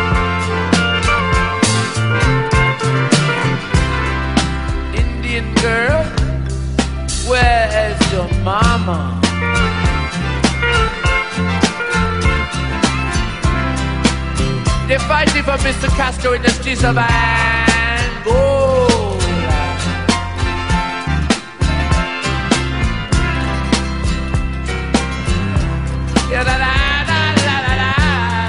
Indian girl, where is your mama? They're fighting for Mr. Castro in the streets of Angola. Yeah, la, la, la, la, la, la.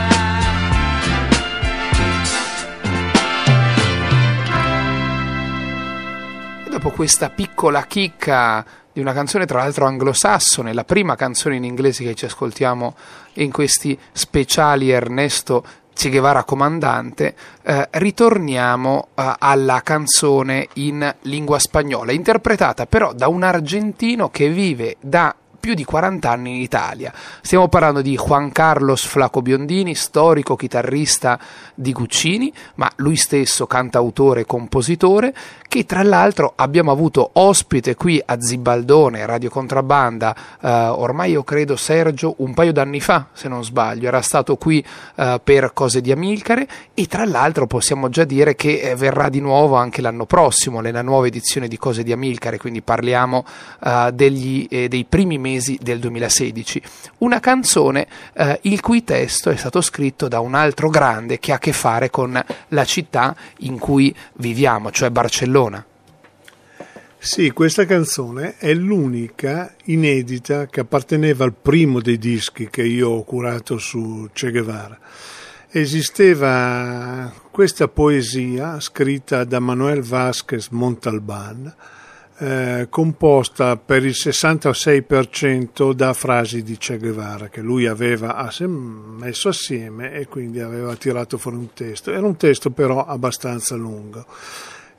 E dopo questa piccola chicca di una canzone tra l'altro anglosassone, la prima canzone in inglese che ci ascoltiamo in questi speciali Ernesto Che Guevara comandante, ritorniamo alla canzone in lingua spagnola, interpretata però da un argentino che vive da più di 40 anni in Italia. Stiamo parlando di Juan Carlos Flaco Biondini, storico chitarrista di Guccini, ma lui stesso cantautore e compositore, che tra l'altro abbiamo avuto ospite qui a Zibaldone, Radio Contrabbanda, ormai io credo, Sergio, un paio d'anni fa, se non sbaglio, era stato qui per Cose di Amilcare, e tra l'altro possiamo già dire che verrà di nuovo anche l'anno prossimo nella nuova edizione di Cose di Amilcare, quindi parliamo dei primi mesi del 2016. Una canzone il cui testo è stato scritto da un altro grande che ha a che fare con la città in cui viviamo, cioè Barcellona. Sì, questa canzone è l'unica inedita che apparteneva al primo dei dischi che io ho curato su Che Guevara. Esisteva questa poesia scritta da Manuel Vázquez Montalbán, composta per il 66% da frasi di Che Guevara che lui aveva messo assieme e quindi aveva tirato fuori un testo. Era un testo però abbastanza lungo.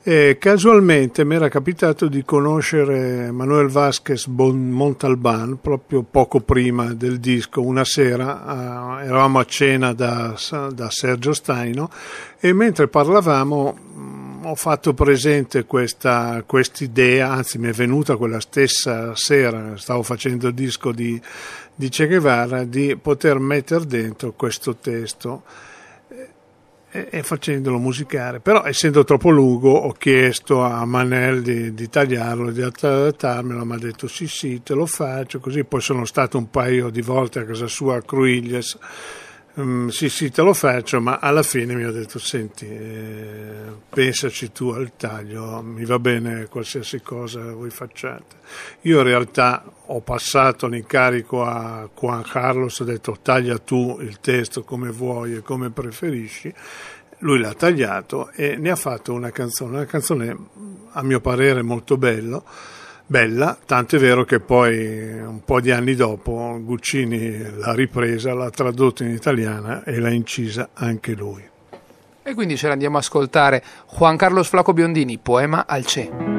Casualmente mi era capitato di conoscere Manuel Vázquez Montalbán proprio poco prima del disco. Una sera eravamo a cena da Sergio Staino e mentre parlavamo ho fatto presente quest'idea, anzi mi è venuta quella stessa sera, stavo facendo il disco di Che Guevara, di poter mettere dentro questo testo e facendolo musicare. Però essendo troppo lungo ho chiesto a Manel di tagliarlo, di adattarmelo, mi ha detto sì te lo faccio, così poi sono stato un paio di volte a casa sua a Cruilles, sì te lo faccio, ma alla fine mi ha detto senti, pensaci tu al taglio, mi va bene qualsiasi cosa voi facciate. Io in realtà ho passato l'incarico a Juan Carlos, ho detto taglia tu il testo come vuoi e come preferisci. Lui l'ha tagliato e ne ha fatto una canzone a mio parere molto bella, tanto è vero che poi un po' di anni dopo Guccini l'ha ripresa, l'ha tradotto in italiana e l'ha incisa anche lui. E quindi ce l'andiamo a ascoltare. Juan Carlos Flaco Biondini, Poema al Che.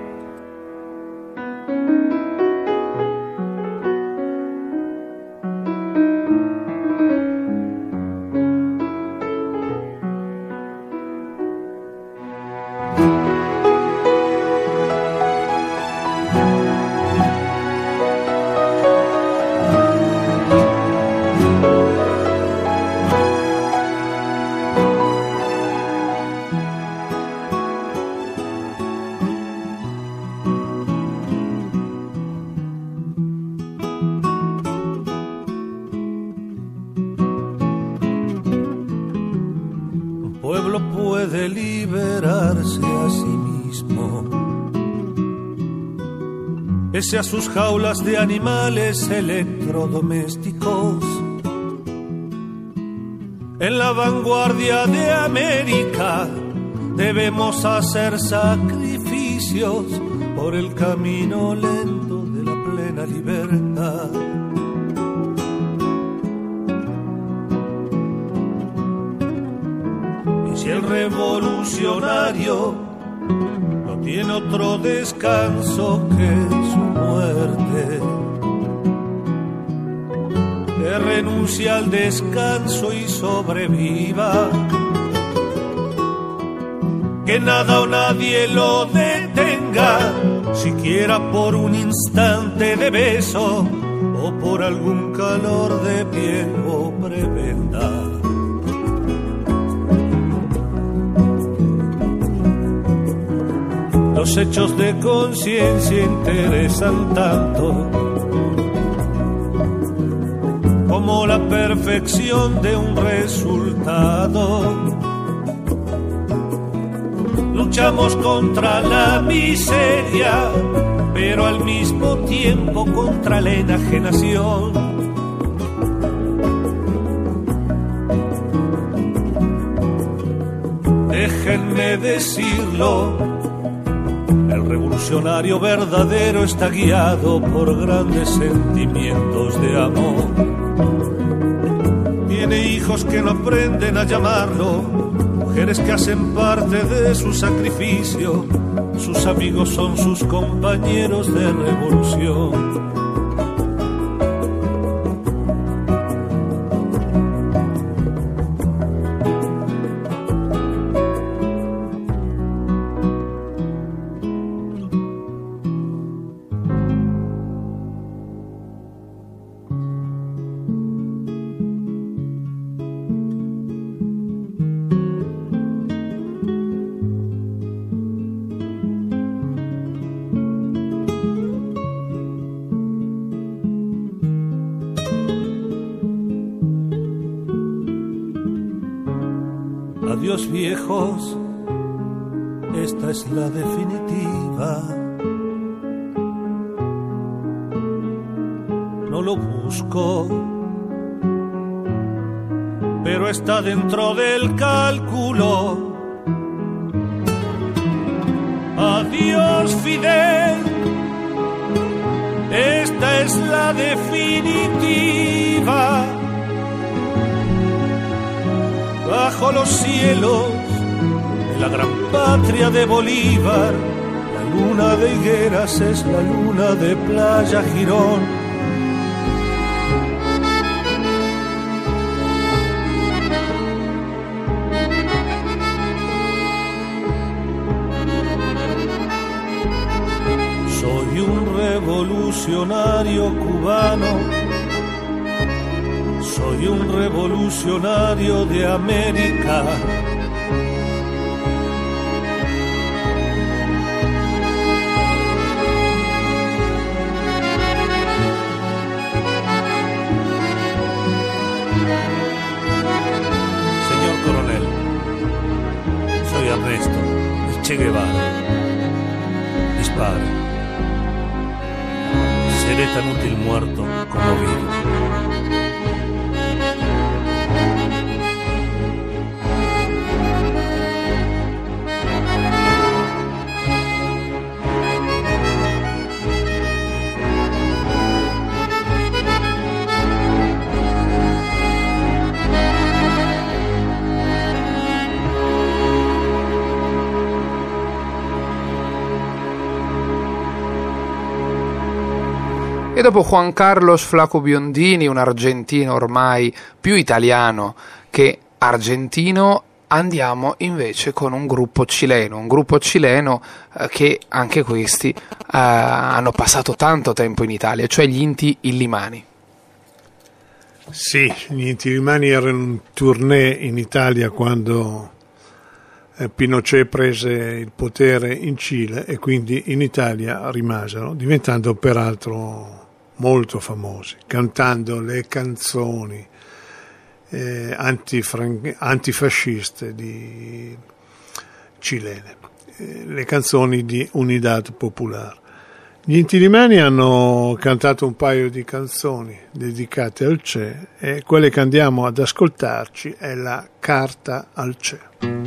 Pese a sus jaulas de animales electrodomésticos, en la vanguardia de América debemos hacer sacrificios por el camino lento de la plena libertad. Y si el revolucionario tiene otro descanso que su muerte, que renuncie al descanso y sobreviva, que nada o nadie lo detenga, siquiera por un instante de beso o por algún calor de piel o prebenda. Los hechos de conciencia interesan tanto como la perfección de un resultado. Luchamos contra la miseria, pero al mismo tiempo contra la enajenación. Déjenme decirlo, el revolucionario verdadero está guiado por grandes sentimientos de amor. Tiene hijos que no aprenden a llamarlo, mujeres que hacen parte de su sacrificio, sus amigos son sus compañeros de revolución. Adiós viejos, esta es la definitiva. No lo busco, pero está dentro del cálculo. Adiós Fidel, esta es la definitiva. Bajo los cielos de la gran patria de Bolívar. La luna de Higueras es la luna de Playa Girón. Soy un revolucionario cubano, soy un revolucionario de América. Señor coronel, soy Ernesto, el Che Guevara. Dispare. Seré tan útil muerto como vivo. E dopo Juan Carlos Flaco Biondini, un argentino ormai più italiano che argentino, andiamo invece con un gruppo cileno che anche questi hanno passato tanto tempo in Italia, cioè gli Inti Illimani. Sì, gli Inti Illimani erano in tournée in Italia quando Pinochet prese il potere in Cile e quindi in Italia rimasero, diventando peraltro molto famosi, cantando le canzoni antifasciste cilene, le canzoni di Unidad Popular. Gli Inti Illimani hanno cantato un paio di canzoni dedicate al Che e quelle che andiamo ad ascoltarci è la Carta al Che.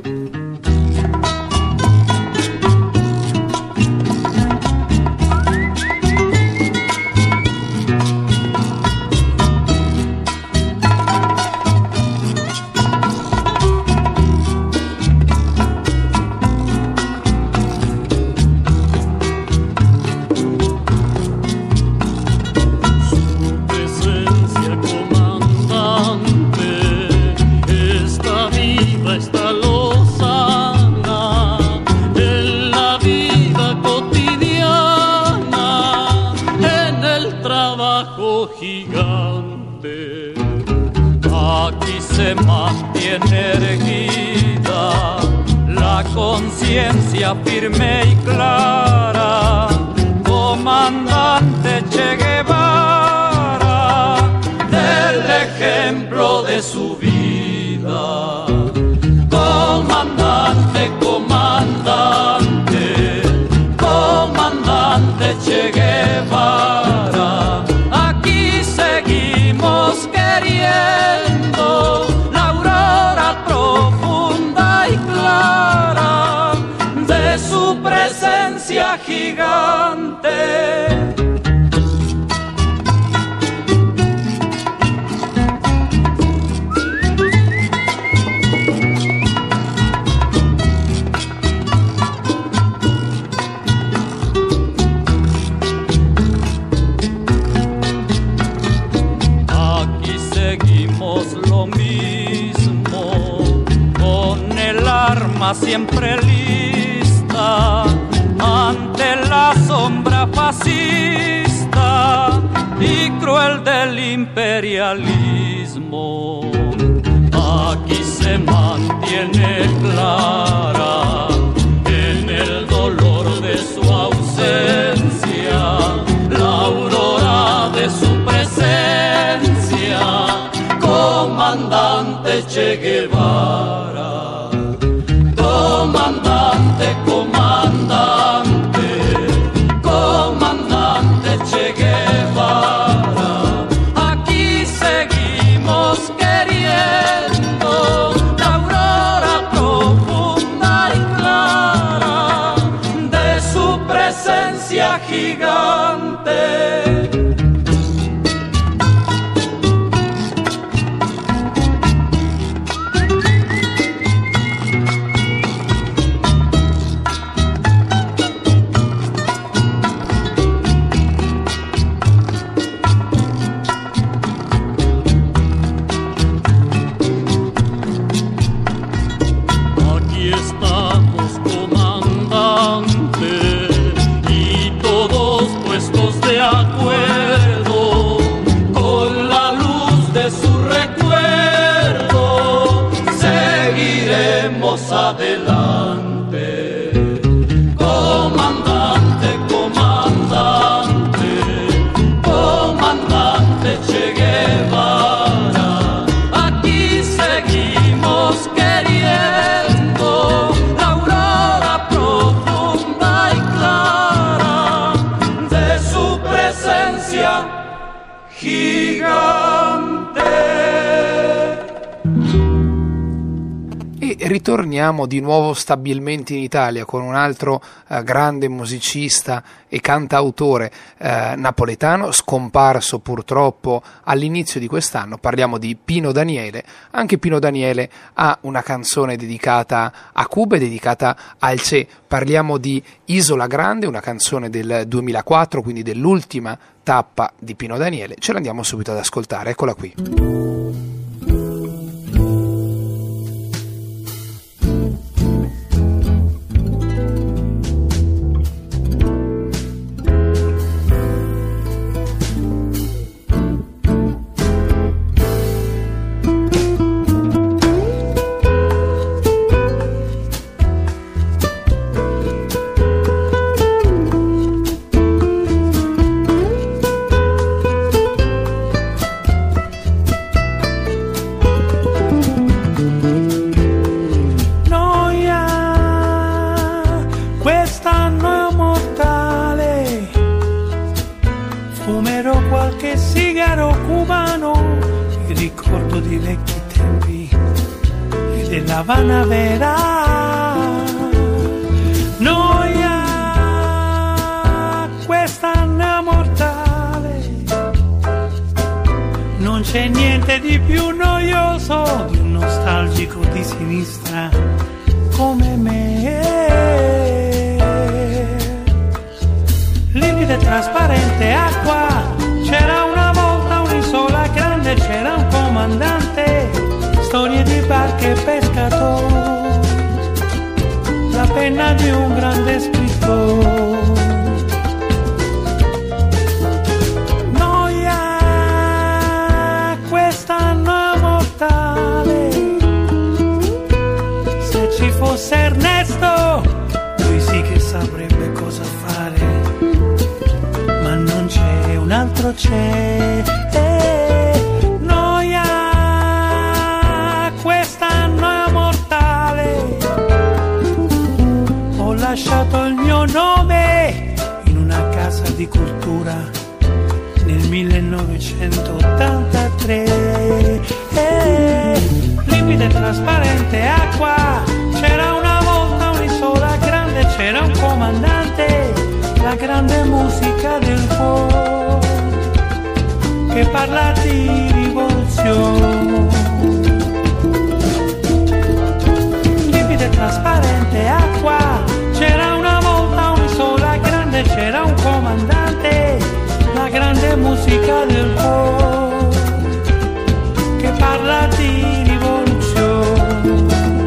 Gigante, aquí se mantiene erguida la conciencia firme y clara, comandante Che Guevara, del ejemplo de su vida. Comandante, comandante, comandante Che Guevara, seguimos queriendo la aurora profunda y clara de su presencia gigante. Siempre lista ante la sombra fascista y cruel del imperialismo. Aquí se mantiene clara en el dolor de su ausencia la aurora de su presencia. Comandante Che Guevara, comandante, comandante, comandante Che Guevara, aquí seguimos queriendo la aurora profunda y clara de su presencia gigante. seguiremos adelante. Comandante, comandante, comandante Che Guevara, aquí seguimos queriendo la aurora profunda y clara de su presencia gigante. E ritorniamo di nuovo stabilmente in Italia con un altro grande musicista e cantautore napoletano, scomparso purtroppo all'inizio di quest'anno. Parliamo di Pino Daniele. Anche Pino Daniele ha una canzone dedicata a Cuba e dedicata al Che. Parliamo di Isola Grande, una canzone del 2004, quindi dell'ultima tappa di Pino Daniele. Ce l'andiamo subito ad ascoltare, eccola qui. Havana vera, noia, quest'anno è mortale, non c'è niente di più noioso di un nostalgico di sinistra come me. Limite trasparente, acqua, c'era una volta un'isola grande, c'era un comandante, storie di barche e pescatori, la penna di un grande scrittore. Noia, quest'anno è mortale, se ci fosse Ernesto, lui sì che saprebbe cosa fare, ma non c'è, un altro c'è. Ho lasciato il mio nome in una casa di cultura nel 1983. Limpida e trasparente acqua, c'era una volta un'isola grande, c'era un comandante, la grande musica del cuore che parla di rivoluzione. Trasparente acqua, c'era una volta un'isola grande, c'era un comandante, la grande musica del cuore che parla di rivoluzione.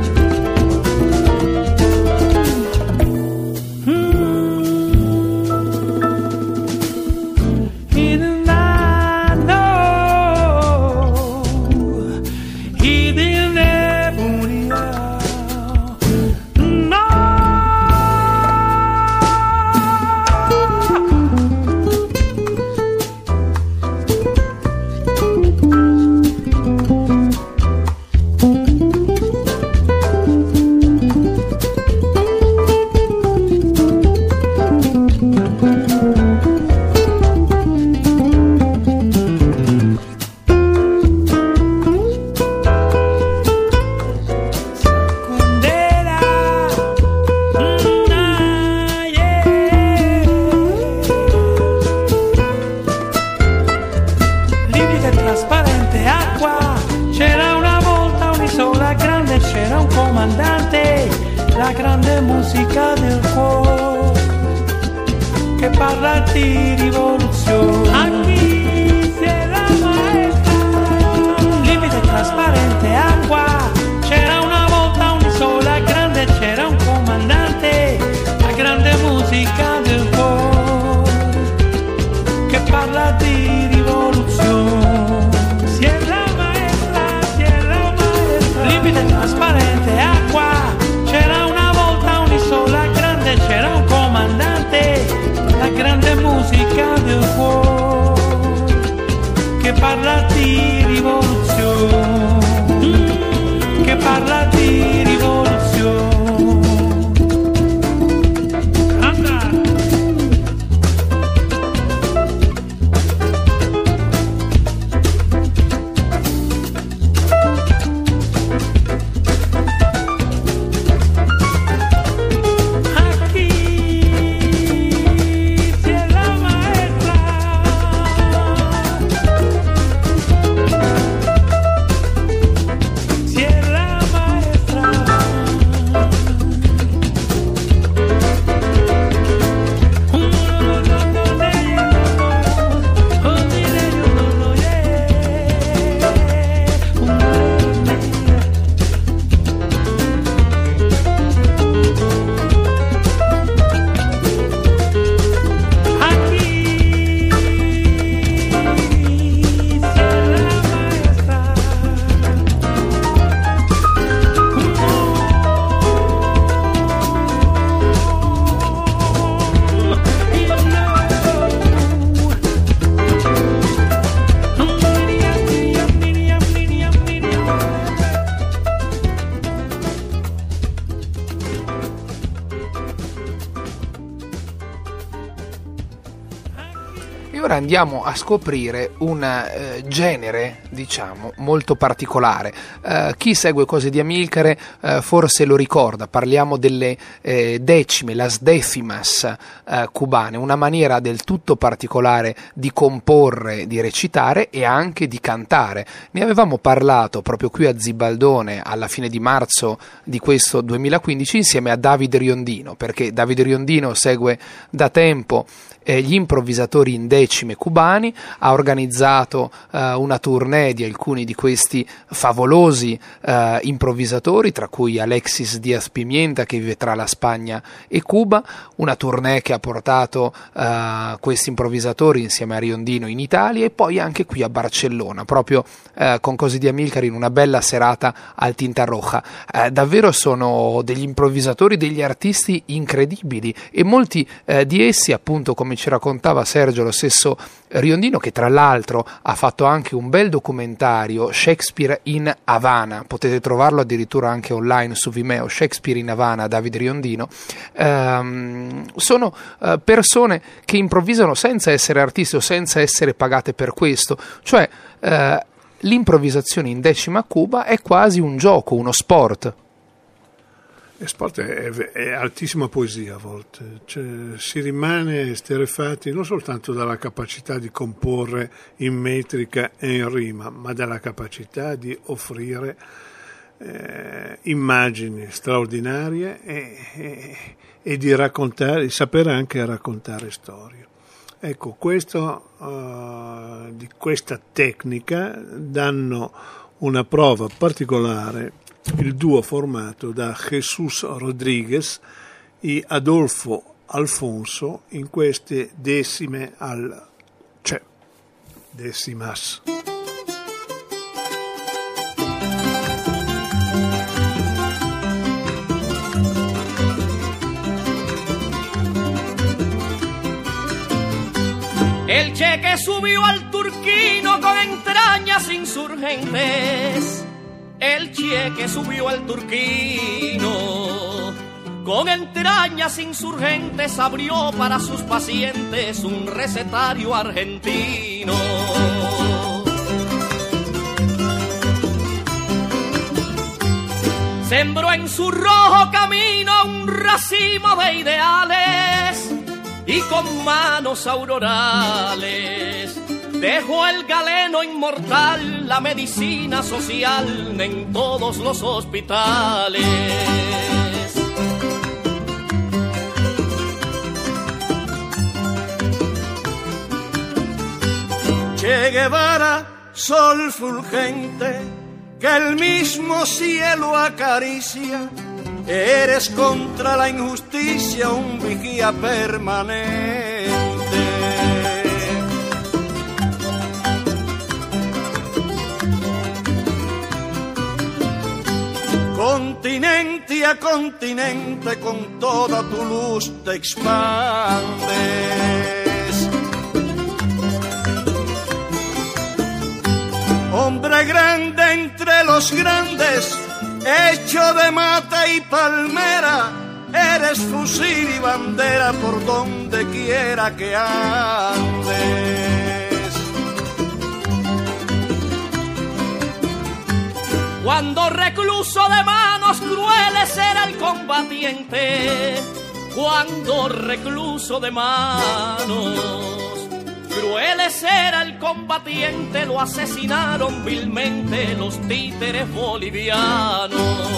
La grande musica del cuore che parla di rivoluzione. Aquí c'è la maestra, limite trasparente acqua, c'era una volta un'isola grande, c'era un comandante, la grande musica del cuore che parla di rivoluzione. C'è la maestra, limite trasparente acqua, ora andiamo a scoprire un genere, diciamo, molto particolare. Chi segue Cose di Amilcare forse lo ricorda, parliamo delle decime, las décimas cubane, una maniera del tutto particolare di comporre, di recitare e anche di cantare. Ne avevamo parlato proprio qui a Zibaldone alla fine di marzo di questo 2015 insieme a Davide Riondino, perché Davide Riondino segue da tempo gli improvvisatori in decime cubani, ha organizzato una tournée di alcuni di questi favolosi improvvisatori, tra cui Alexis Díaz Pimienta, che vive tra la Spagna e Cuba, una tournée che ha portato questi improvvisatori insieme a Riondino in Italia e poi anche qui a Barcellona, proprio con Cose di Amilcare in una bella serata al Tinta Roja. Davvero sono degli improvvisatori, degli artisti incredibili, e molti di essi, appunto, come ci raccontava Sergio, lo stesso Riondino, che tra l'altro ha fatto anche un bel documentario, Shakespeare in Havana, potete trovarlo addirittura anche online su Vimeo, Shakespeare in Havana, Davide Riondino. Sono persone che improvvisano senza essere artisti o senza essere pagate per questo, cioè l'improvvisazione in decima a Cuba è quasi un gioco, uno sport. Sport è altissima poesia a volte, cioè, si rimane esterrefatti non soltanto dalla capacità di comporre in metrica e in rima, ma dalla capacità di offrire immagini straordinarie e di raccontare, di sapere anche raccontare storie. Ecco, di questa tecnica danno una prova particolare il duo formato da Jesús Rodríguez e Adolfo Alfonso in queste décimas. El Che que subió al Turquino con entrañas insurgentes. El Che que subió al Turquino con entrañas insurgentes abrió para sus pacientes un recetario argentino. Sembró en su rojo camino un racimo de ideales y con manos aurorales dejó el galeno inmortal, la medicina social en todos los hospitales. Che Guevara, sol fulgente, que el mismo cielo acaricia, eres contra la injusticia un vigía permanente. Continente a continente con toda tu luz te expandes. Hombre grande entre los grandes, hecho de mata y palmera, eres fusil y bandera por donde quiera que andes. Cuando recluso de manos crueles era el combatiente, cuando recluso de manos crueles era el combatiente, lo asesinaron vilmente los títeres bolivianos.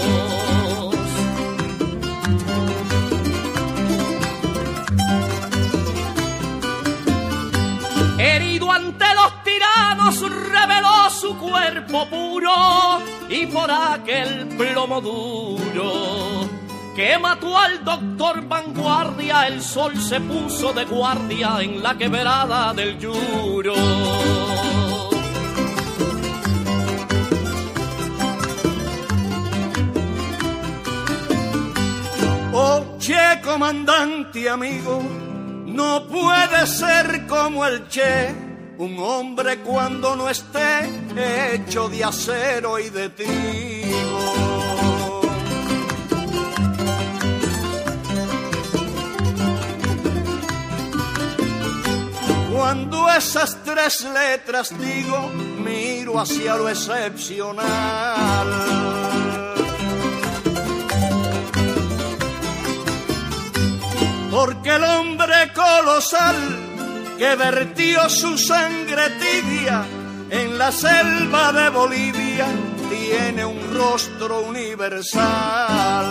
Herido ante los tiranos reveló su cuerpo puro y por aquel plomo duro que mató al doctor Vanguardia, el sol se puso de guardia en la quebrada del Yuro. Oh, Che, comandante amigo, no puede ser como el Che, un hombre cuando no esté hecho de acero y de trigo. Cuando esas tres letras digo, miro hacia lo excepcional. Porque el hombre colosal que vertió su sangre tibia en la selva de Bolivia tiene un rostro universal.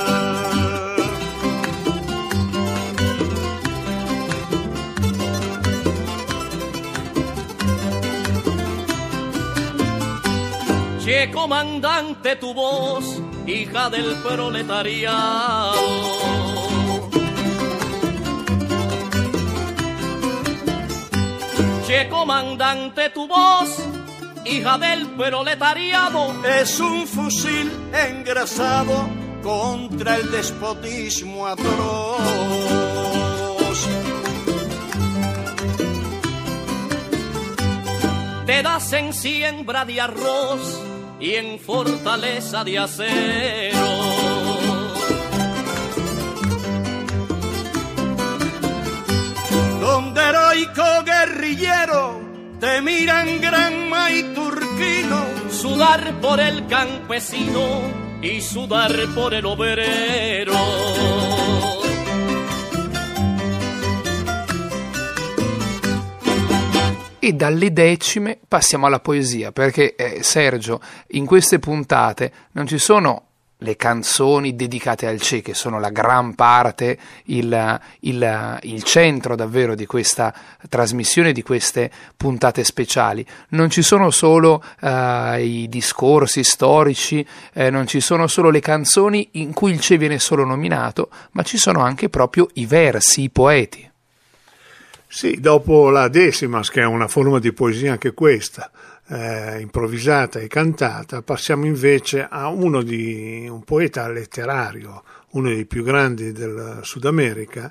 Che, comandante, tu voz, hija del proletariado. Che, comandante, tu voz, hija del proletariado, es un fusil engrasado contra el despotismo atroz. Te das en siembra de arroz y en fortaleza de acero. Donde heroico guerrillero te miran Granma y Turquino, sudar por el campesino y sudar por el obrero. E dalle decime passiamo alla poesia, perché Sergio, in queste puntate non ci sono le canzoni dedicate al Che, che sono la gran parte, il centro davvero di questa trasmissione, di queste puntate speciali. Non ci sono solo i discorsi storici, non ci sono solo le canzoni in cui il Che viene solo nominato, ma ci sono anche proprio i versi, i poeti. Sì, dopo la Decimas, che è una forma di poesia anche questa, improvvisata e cantata, passiamo invece a un poeta letterario, uno dei più grandi del Sud America,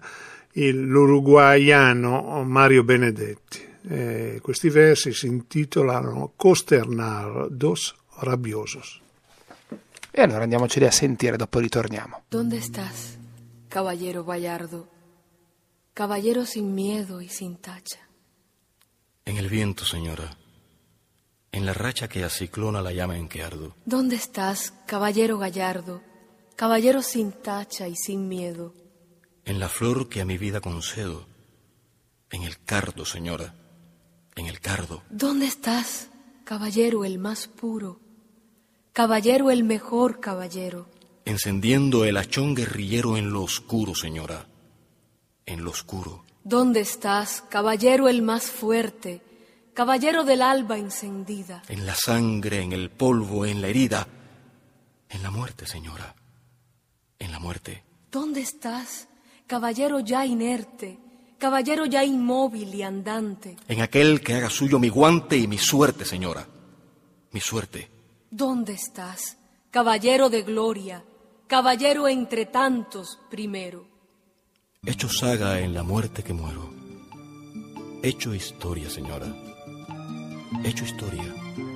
l'uruguaiano Mario Benedetti. Questi versi si intitolano Consternados Rabiosos. E allora andiamoceli a sentire, dopo ritorniamo. ¿Dónde estás, caballero gallardo? Caballero sin miedo y sin tacha. En el viento, señora, en la racha que a ciclona la llama en que ardo. ¿Dónde estás, caballero gallardo? Caballero sin tacha y sin miedo. En la flor que a mi vida concedo, en el cardo, señora, en el cardo. ¿Dónde estás, caballero el más puro? Caballero el mejor caballero. Encendiendo el hachón guerrillero en lo oscuro, señora, en lo oscuro. ¿Dónde estás, caballero el más fuerte, caballero del alba encendida? En la sangre, en el polvo, en la herida, en la muerte, señora, en la muerte. ¿Dónde estás, caballero ya inerte, caballero ya inmóvil y andante? En aquel que haga suyo mi guante y mi suerte, señora, mi suerte. ¿Dónde estás, caballero de gloria, caballero entre tantos primero? Hecho saga en la muerte que muero. Hecho historia, signora. Hecho historia.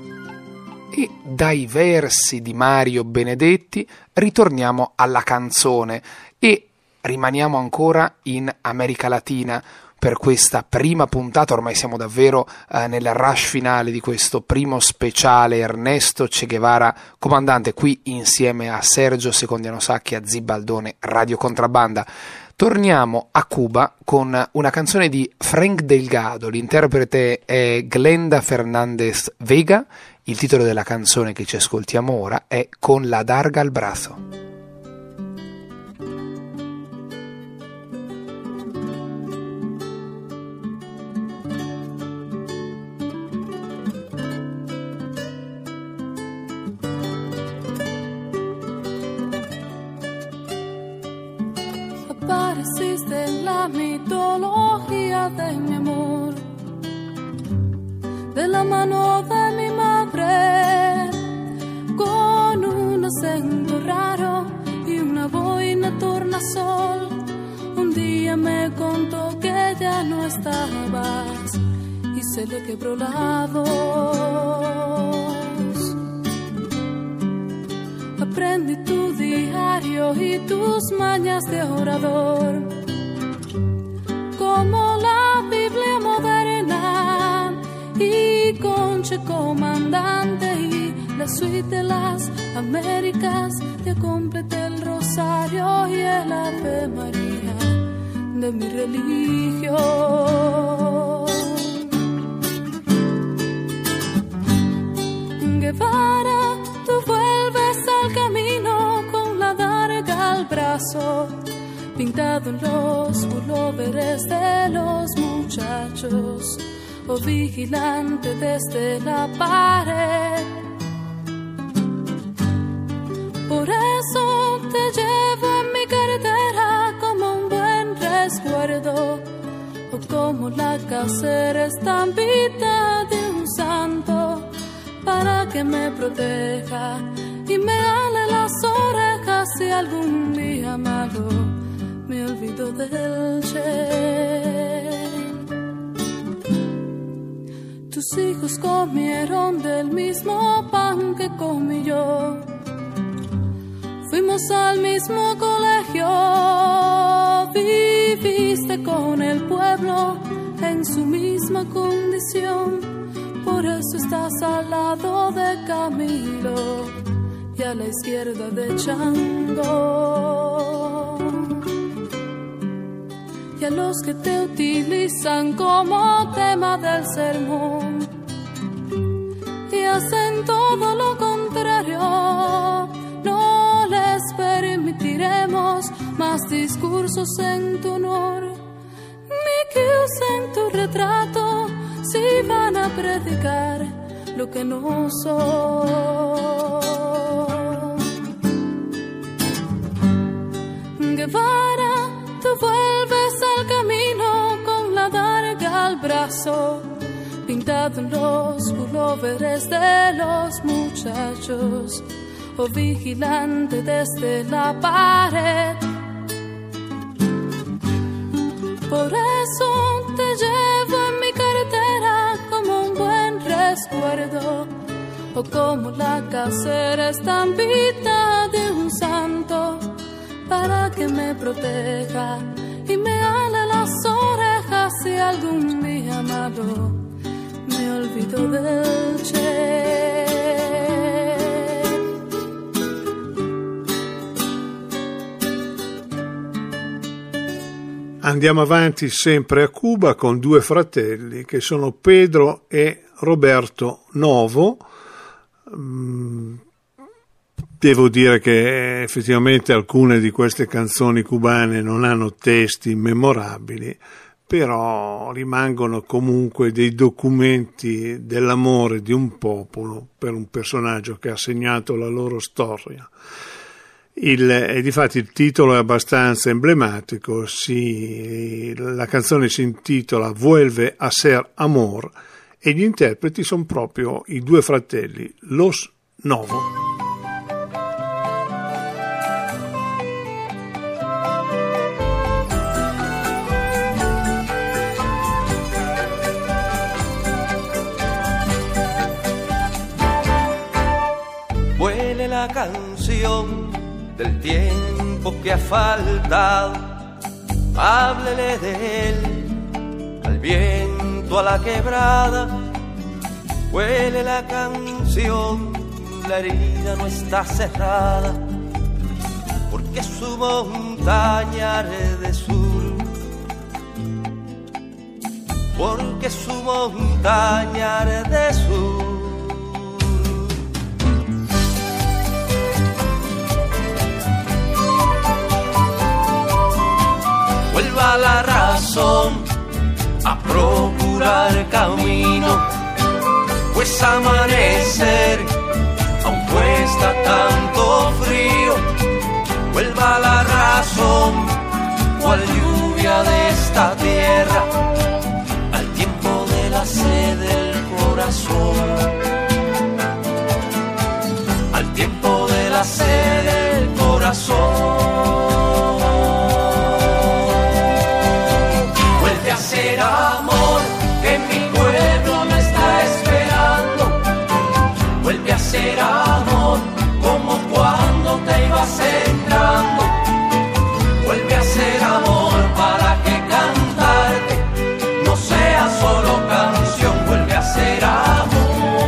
E dai versi di Mario Benedetti ritorniamo alla canzone e rimaniamo ancora in America Latina per questa prima puntata. Ormai siamo davvero nel rush finale di questo primo speciale Ernesto Che Guevara comandante, qui insieme a Sergio Secondiano Sacchi, a Zibaldone, Radio Contrabbanda. Torniamo a Cuba con una canzone di Frank Delgado, l'interprete è Glenda Fernandez Vega, il titolo della canzone che ci ascoltiamo ora è Con la Darga al Brazo. Apareciste en la mitología de mi amor, de la mano de mi madre, con un acento raro y una boina tornasol. Un día me contó que ya no estabas y se le quebró la voz. Aprendí tu diario y tus mañas de orador, como la Biblia moderna, noche, comandante, y la suite de las Américas te completa el rosario y el Ave María de mi religión. Guevara, tú vuelves al camino con la darga al brazo, pintado en los pulóveres de los muchachos, o vigilante desde la pared. Por eso te llevo en mi cartera como un buen resguardo, o como la casera estampita de un santo, para que me proteja y me ale las orejas si algún día malo me olvido del Che. Tus hijos comieron del mismo pan que comí yo. Fuimos al mismo colegio. Viviste con el pueblo en su misma condición. Por eso estás al lado de Camilo y a la izquierda de Chango. Y a los que te utilizan como tema del sermón y hacen todo lo contrario, no les permitiremos más discursos en tu honor, ni que usen tu retrato si van a predicar lo que no son. Guevara, tú vuelves al camino con la darga al brazo, pintado en los pulóveres de los muchachos, o vigilante desde la pared. Por eso te llevo en mi cartera como un buen resguardo, o como la casera estampita de un santo, para que me proteja y me ale las orejas si algún día malo me olvido del Che. Andiamo avanti sempre a Cuba con due fratelli che sono Pedro e Roberto Novo. Devo dire che effettivamente alcune di queste canzoni cubane non hanno testi memorabili, però rimangono comunque dei documenti dell'amore di un popolo per un personaggio che ha segnato la loro storia. E difatti il titolo è abbastanza emblematico, la canzone si intitola Vuelve a ser amor e gli interpreti sono proprio i due fratelli, Los Novo. Huele la canción del tiempo que ha faltado, háblele de él al viento, a la quebrada. Huele la canción, la herida no está cerrada, porque su montaña de sur, porque su montaña de sur. Vuelva la razón a procurar camino, pues amanecer aún cuesta tanto frío. Vuelva la razón, cual lluvia de esta tierra, al tiempo de la sed del corazón, al tiempo de la sed del corazón. Ser amor que mi pueblo me está esperando. Vuelve a ser amor como cuando te ibas entrando. Vuelve a ser amor para que cantarte no sea solo canción. Vuelve a ser amor.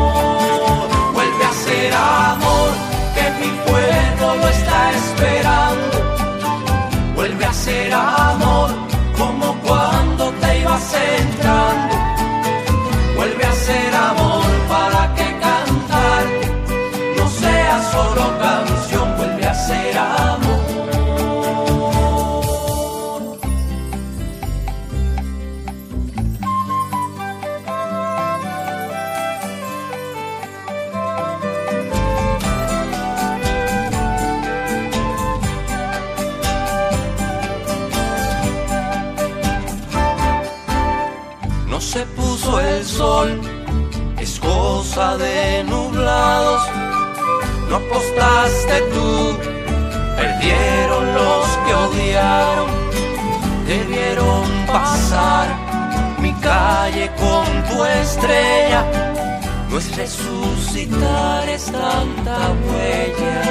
sol es cosa de nublados. No apostaste tú, perdieron los que odiaron. Te vieron pasar mi calle con tu estrella. No es resucitar, es tanta huella.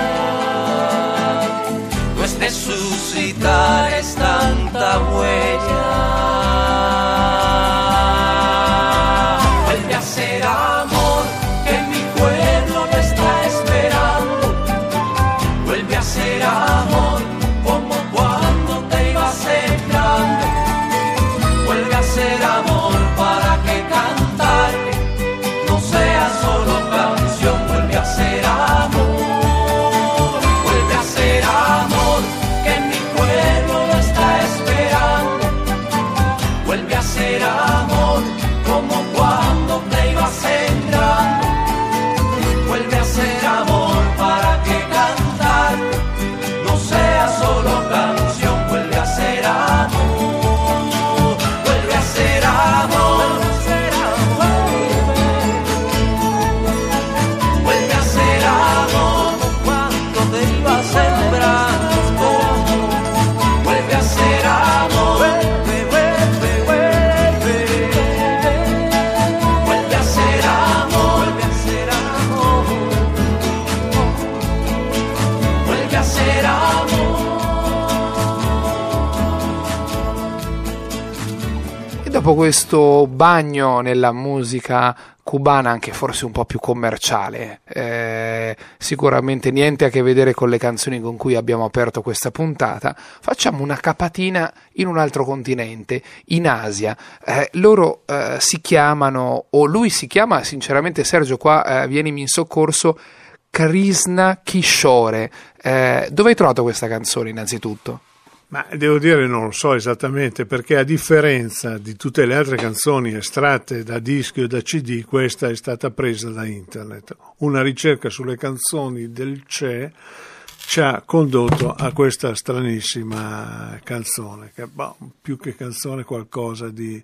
No es resucitar, es tanta huella. Vuelve a ser amor, que mi pueblo te está esperando. Vuelve a ser amor, como cuando te ibas sembrando. Vuelve a ser amor para que cantar no sea solo canción. Vuelve a ser amor, vuelve a ser amor, que mi pueblo lo está esperando. Vuelve a ser amor, como cuando te ibas sembrando. Vuelve a ser amor para que cantar no sea solo canción. Vuelve a ser amor, vuelve a ser amor, vuelve a ser amor, cuando te ibas sembrando. Vuelve a ser amor, vuelve, vuelve, vuelve. Vuelve a ser amor, vuelve a ser amor. Vuelve a ser amor. E dopo questo bagno nella musica cubana, anche forse un po' più commerciale, sicuramente niente a che vedere con le canzoni con cui abbiamo aperto questa puntata, facciamo una capatina in un altro continente, in Asia. Loro si chiamano, o lui si chiama, sinceramente Sergio qua vienimi in soccorso, Krishna Kishore. Dove hai trovato questa canzone innanzitutto? Ma devo dire non lo so esattamente, perché a differenza di tutte le altre canzoni estratte da dischi o da CD, questa è stata presa da internet. Una ricerca sulle canzoni del Che ci ha condotto a questa stranissima canzone, che più che canzone qualcosa di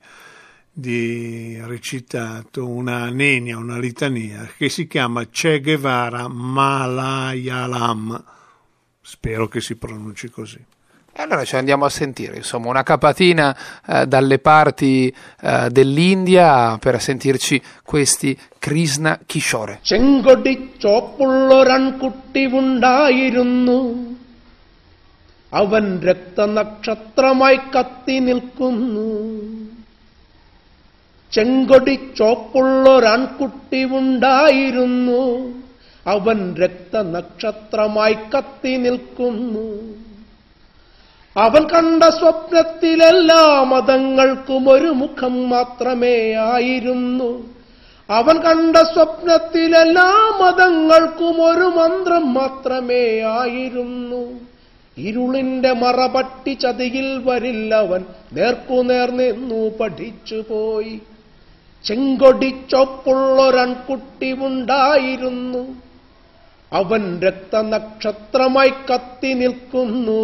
recitato, una nenia, una litania, che si chiama Che Guevara Malayalam. Spero che si pronunci così. E allora ci andiamo a sentire, insomma, una capatina dalle parti dell'India per sentirci questi Krishna Kishore. ചെങ്കൊടി ചോപ്പുള്ളൊരൺകുട്ടി ഉണ്ടായിരുന്നു, അവൻ രക്തനക്ഷത്രമായി കത്തി നിൽക്കുന്നു. ചെങ്കൊടി ചോപ്പുള്ളൊരൺകുട്ടി ഉണ്ടായിരുന്നു, അവൻ രക്തനക്ഷത്രമായി കത്തി നിൽക്കുന്നു. അവൻ കണ്ട സ്വപ്നത്തിലെല്ലാ മതങ്ങൾക്കും ഒരു മുഖം മാത്രമേ ആയിരുന്നു. അവൻ കണ്ട സ്വപ്നത്തിലെല്ലാ മതങ്ങൾക്കും ഒരു മന്ത്രം മാത്രമേ ആയിരുന്നു. ഇരുളിന്റെ മറപട്ടി ചതിയിൽ വരില്ലവൻ, നേർക്കുനേർ നിന്നു പഠിച്ചുപോയി. ചെങ്കൊടി ചൊപ്പുള്ളൊരൺകുട്ടി ഉണ്ടായിരുന്നു, അവൻ രക്തനക്ഷത്രമായി കത്തി നിൽക്കുന്നു.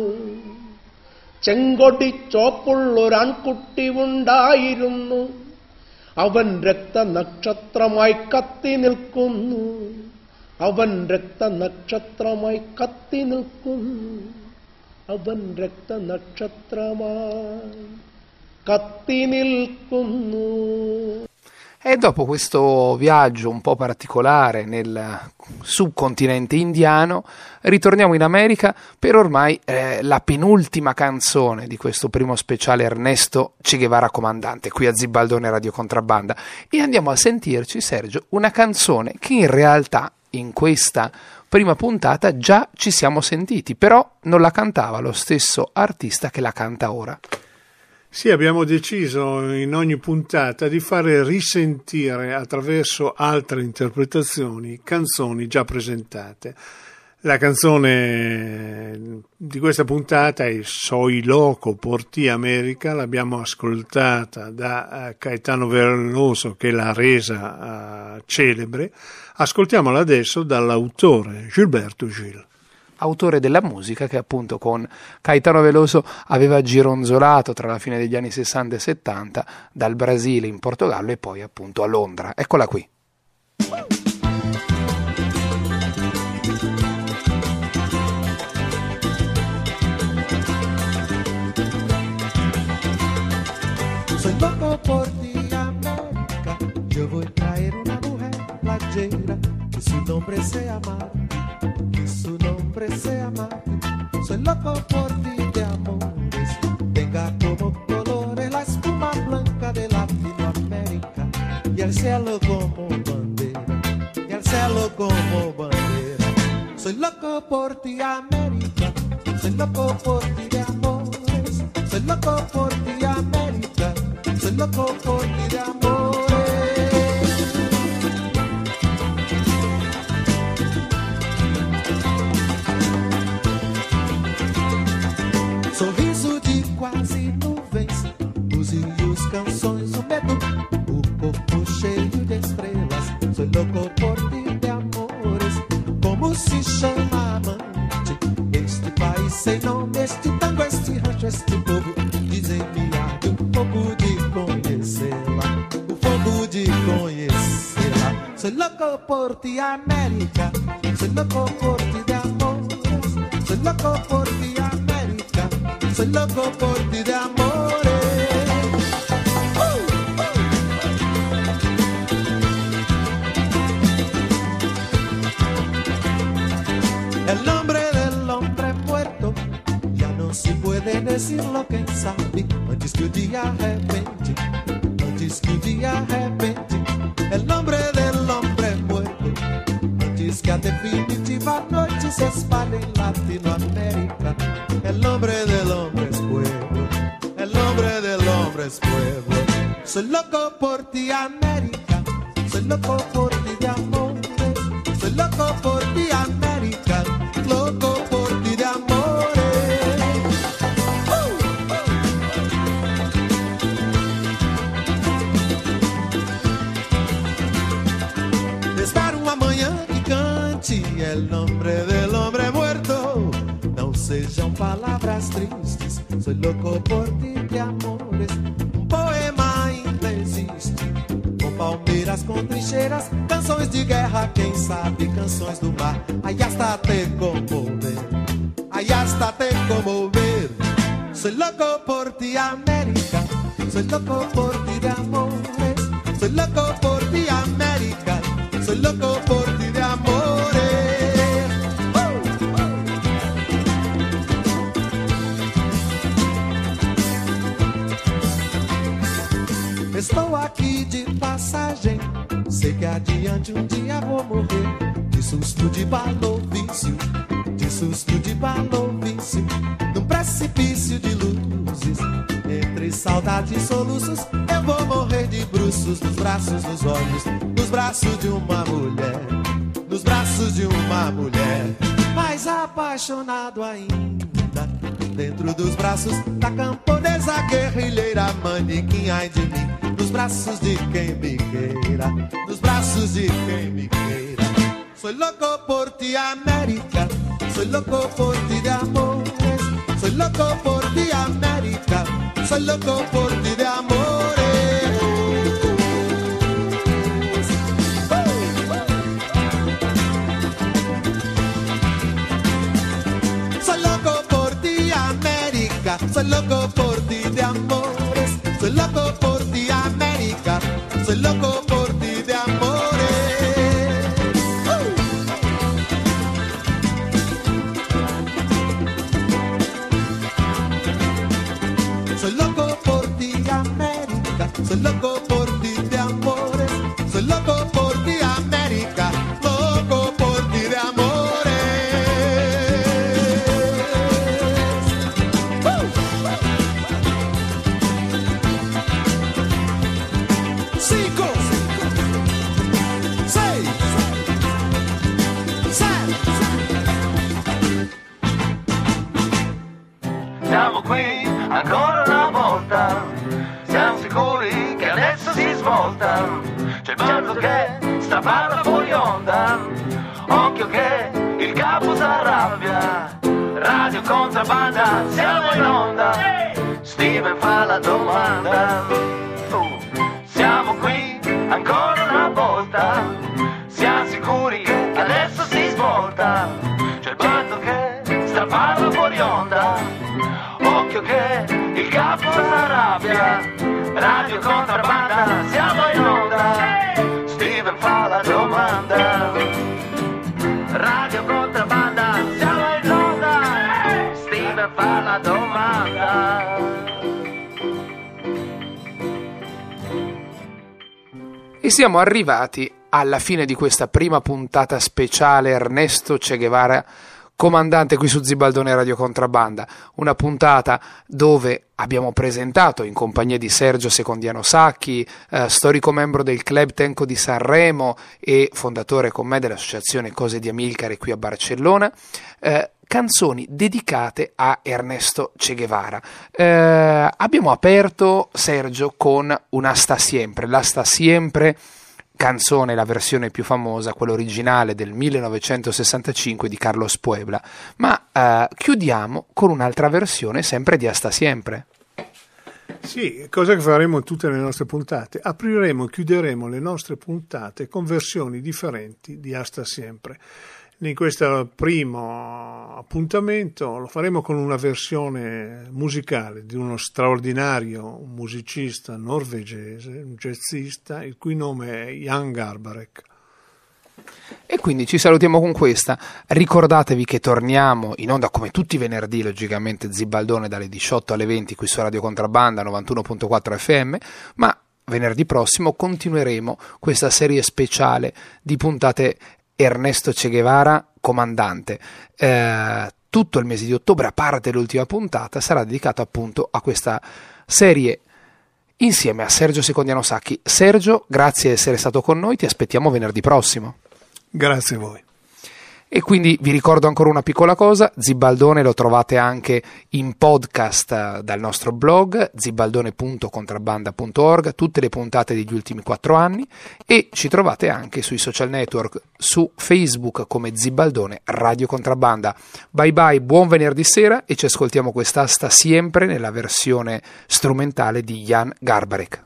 ചെങ്കൊടി ചോപ്പുള്ളൊരാൺകുട്ടി ഉണ്ടായിരുന്നു, അവൻ രക്തനക്ഷത്രമായി കത്തി നിൽക്കുന്നു. അവൻ രക്തനക്ഷത്രമായി കത്തി നിൽക്കുന്നു. അവൻ രക്തനക്ഷത്രമായി കത്തി നിൽക്കുന്നു. E dopo questo viaggio un po' particolare nel subcontinente indiano, ritorniamo in America per ormai la penultima canzone di questo primo speciale Ernesto Che Guevara Comandante, qui a Zibaldone Radio Contrabbanda, e andiamo a sentirci, Sergio, una canzone che in realtà in questa prima puntata già ci siamo sentiti, però non la cantava lo stesso artista che la canta ora. Sì, abbiamo deciso in ogni puntata di fare risentire attraverso altre interpretazioni canzoni già presentate. La canzone di questa puntata è Soy Loco por ti America, l'abbiamo ascoltata da Caetano Veloso che l'ha resa celebre. Ascoltiamola adesso dall'autore Gilberto Gil. autore della musica che appunto con Caetano Veloso aveva gironzolato tra la fine degli anni 60 e 70 dal Brasile in Portogallo e poi appunto a Londra. Eccola qui. Soy loco por ti, América. Yo voy a traer una mujer playera, que su nombre sea Mari, que su nombre sea Mari. Soy loco por ti de amores. Tenga como colores la espuma blanca de Latinoamérica y el cielo como bandera, y el cielo como bandera. Soy loco por ti, América. Soy loco por ti de amores. Soy loco por ti, América. Soy loco por ti de amores. Sorriso de quase nuvens, os rios, canções, o medo, o corpo cheio de estrelas. Soy loco por ti de amores. Como se chama amante este país sem nome, este tango, este rancho, este povo? Dizem-me arde o fogo de conhecê-la, o fogo de conhecê-la. Soy loco por ti, América. Soy loco por ti de amores. Soy loco por ti, América. Soy loco por ti de amores. El nombre del hombre muerto ya no se puede decirlo, quem sabe, antes que o dia arrebente, antes que o dia arrebente. El nombre del hombre muerto, antes que a definitiva noite se espalhe en Latinoamérica. El nombre del hombre es pueblo, el nombre del hombre es pueblo. Soy loco por ti, América. Soy loco por ti de amores. Soy loco por ti, América. Loco por ti de amores. Estar uma manhã que cante el nombre del hombre muerto. Não sejam palavras tristes. Soy loco por ti de amores. Um poema ainda existe, com palmeiras, com trincheiras, canções de guerra, quem sabe, canções do mar. Aí hasta te comover, aí hasta te comover. Soy loco por ti, América. Soy loco por ti de amores. Soy loco por ti, América. Soy loco por ti de amores. Estou aqui de passagem, sei que adiante um dia vou morrer. De susto, de balofício, de susto, de balofício. Num precipício de luzes, entre saudade e soluços, eu vou morrer de bruços nos braços, nos olhos, nos braços de uma mulher, nos braços de uma mulher. Mais apaixonado ainda, dentro dos braços da camponesa guerrilheira, manequim, ai de mim, nos braços de quem me queira, nos braços de quem me queira. Soy loco por ti, América. Soy loco por ti de amores. Soy loco por ti, América. Soy loco por ti de amores. Soy loco por ti, América. Soy loco por ti de amores. Soy loco por ti, América. Soy loco por ti de amores. Soy loco por ti, América. Soy loco por ti de amores. Soy loco por ti, América. Loco por ti de amores. Cinco, seis, sette. Siamo qui ancora una volta, siamo sicuri che adesso si svolta. C'è il balzo che strapalla fuori onda, occhio che il capo s'arrabbia. Radio Contrabbanda, siamo in onda. Steven fa la domanda. Siamo qui ancora una volta. Siamo sicuri che adesso si svolta. C'è il bando che straparla fuori onda. Occhio che il capo s'arrabbia. Radio Contrabbanda, siamo in onda. Steven fa la domanda. Radio Contrabbanda, siamo in onda. Steven fa la domanda. E siamo arrivati alla fine di questa prima puntata speciale Ernesto Che Guevara comandante qui su Zibaldone Radio Contrabbanda, una puntata dove abbiamo presentato in compagnia di Sergio Secondiano Sacchi, storico membro del Club Tenco di Sanremo e fondatore con me dell'associazione Cose di Amilcare qui a Barcellona, canzoni dedicate a Ernesto Che Guevara. Abbiamo aperto, Sergio, con una Sta Siempre, la Sta Siempre, canzone, la versione più famosa, quella originale del 1965 di Carlos Puebla, ma chiudiamo con un'altra versione sempre di Hasta Siempre. Sì, cosa che faremo in tutte le nostre puntate. Apriremo e chiuderemo le nostre puntate con versioni differenti di Hasta Siempre. In questo primo appuntamento lo faremo con una versione musicale di uno straordinario musicista norvegese, un jazzista, il cui nome è Jan Garbarek. E quindi ci salutiamo con questa. Ricordatevi che torniamo in onda come tutti i venerdì, logicamente Zibaldone dalle 18 alle 20 qui su Radio Contrabbanda 91.4 FM, ma venerdì prossimo continueremo questa serie speciale di puntate Ernesto Che Guevara comandante. Tutto il mese di ottobre, a parte l'ultima puntata, sarà dedicato appunto a questa serie insieme a Sergio Secondiano Sacchi. Sergio, grazie di essere stato con noi, ti aspettiamo venerdì prossimo. Grazie a voi. E quindi vi ricordo ancora una piccola cosa, Zibaldone lo trovate anche in podcast dal nostro blog zibaldone.contrabbanda.org, tutte le puntate degli ultimi 4 anni, e ci trovate anche sui social network, su Facebook come Zibaldone Radio Contrabbanda. Bye bye, buon venerdì sera e ci ascoltiamo questa Sta Siempre nella versione strumentale di Jan Garbarek.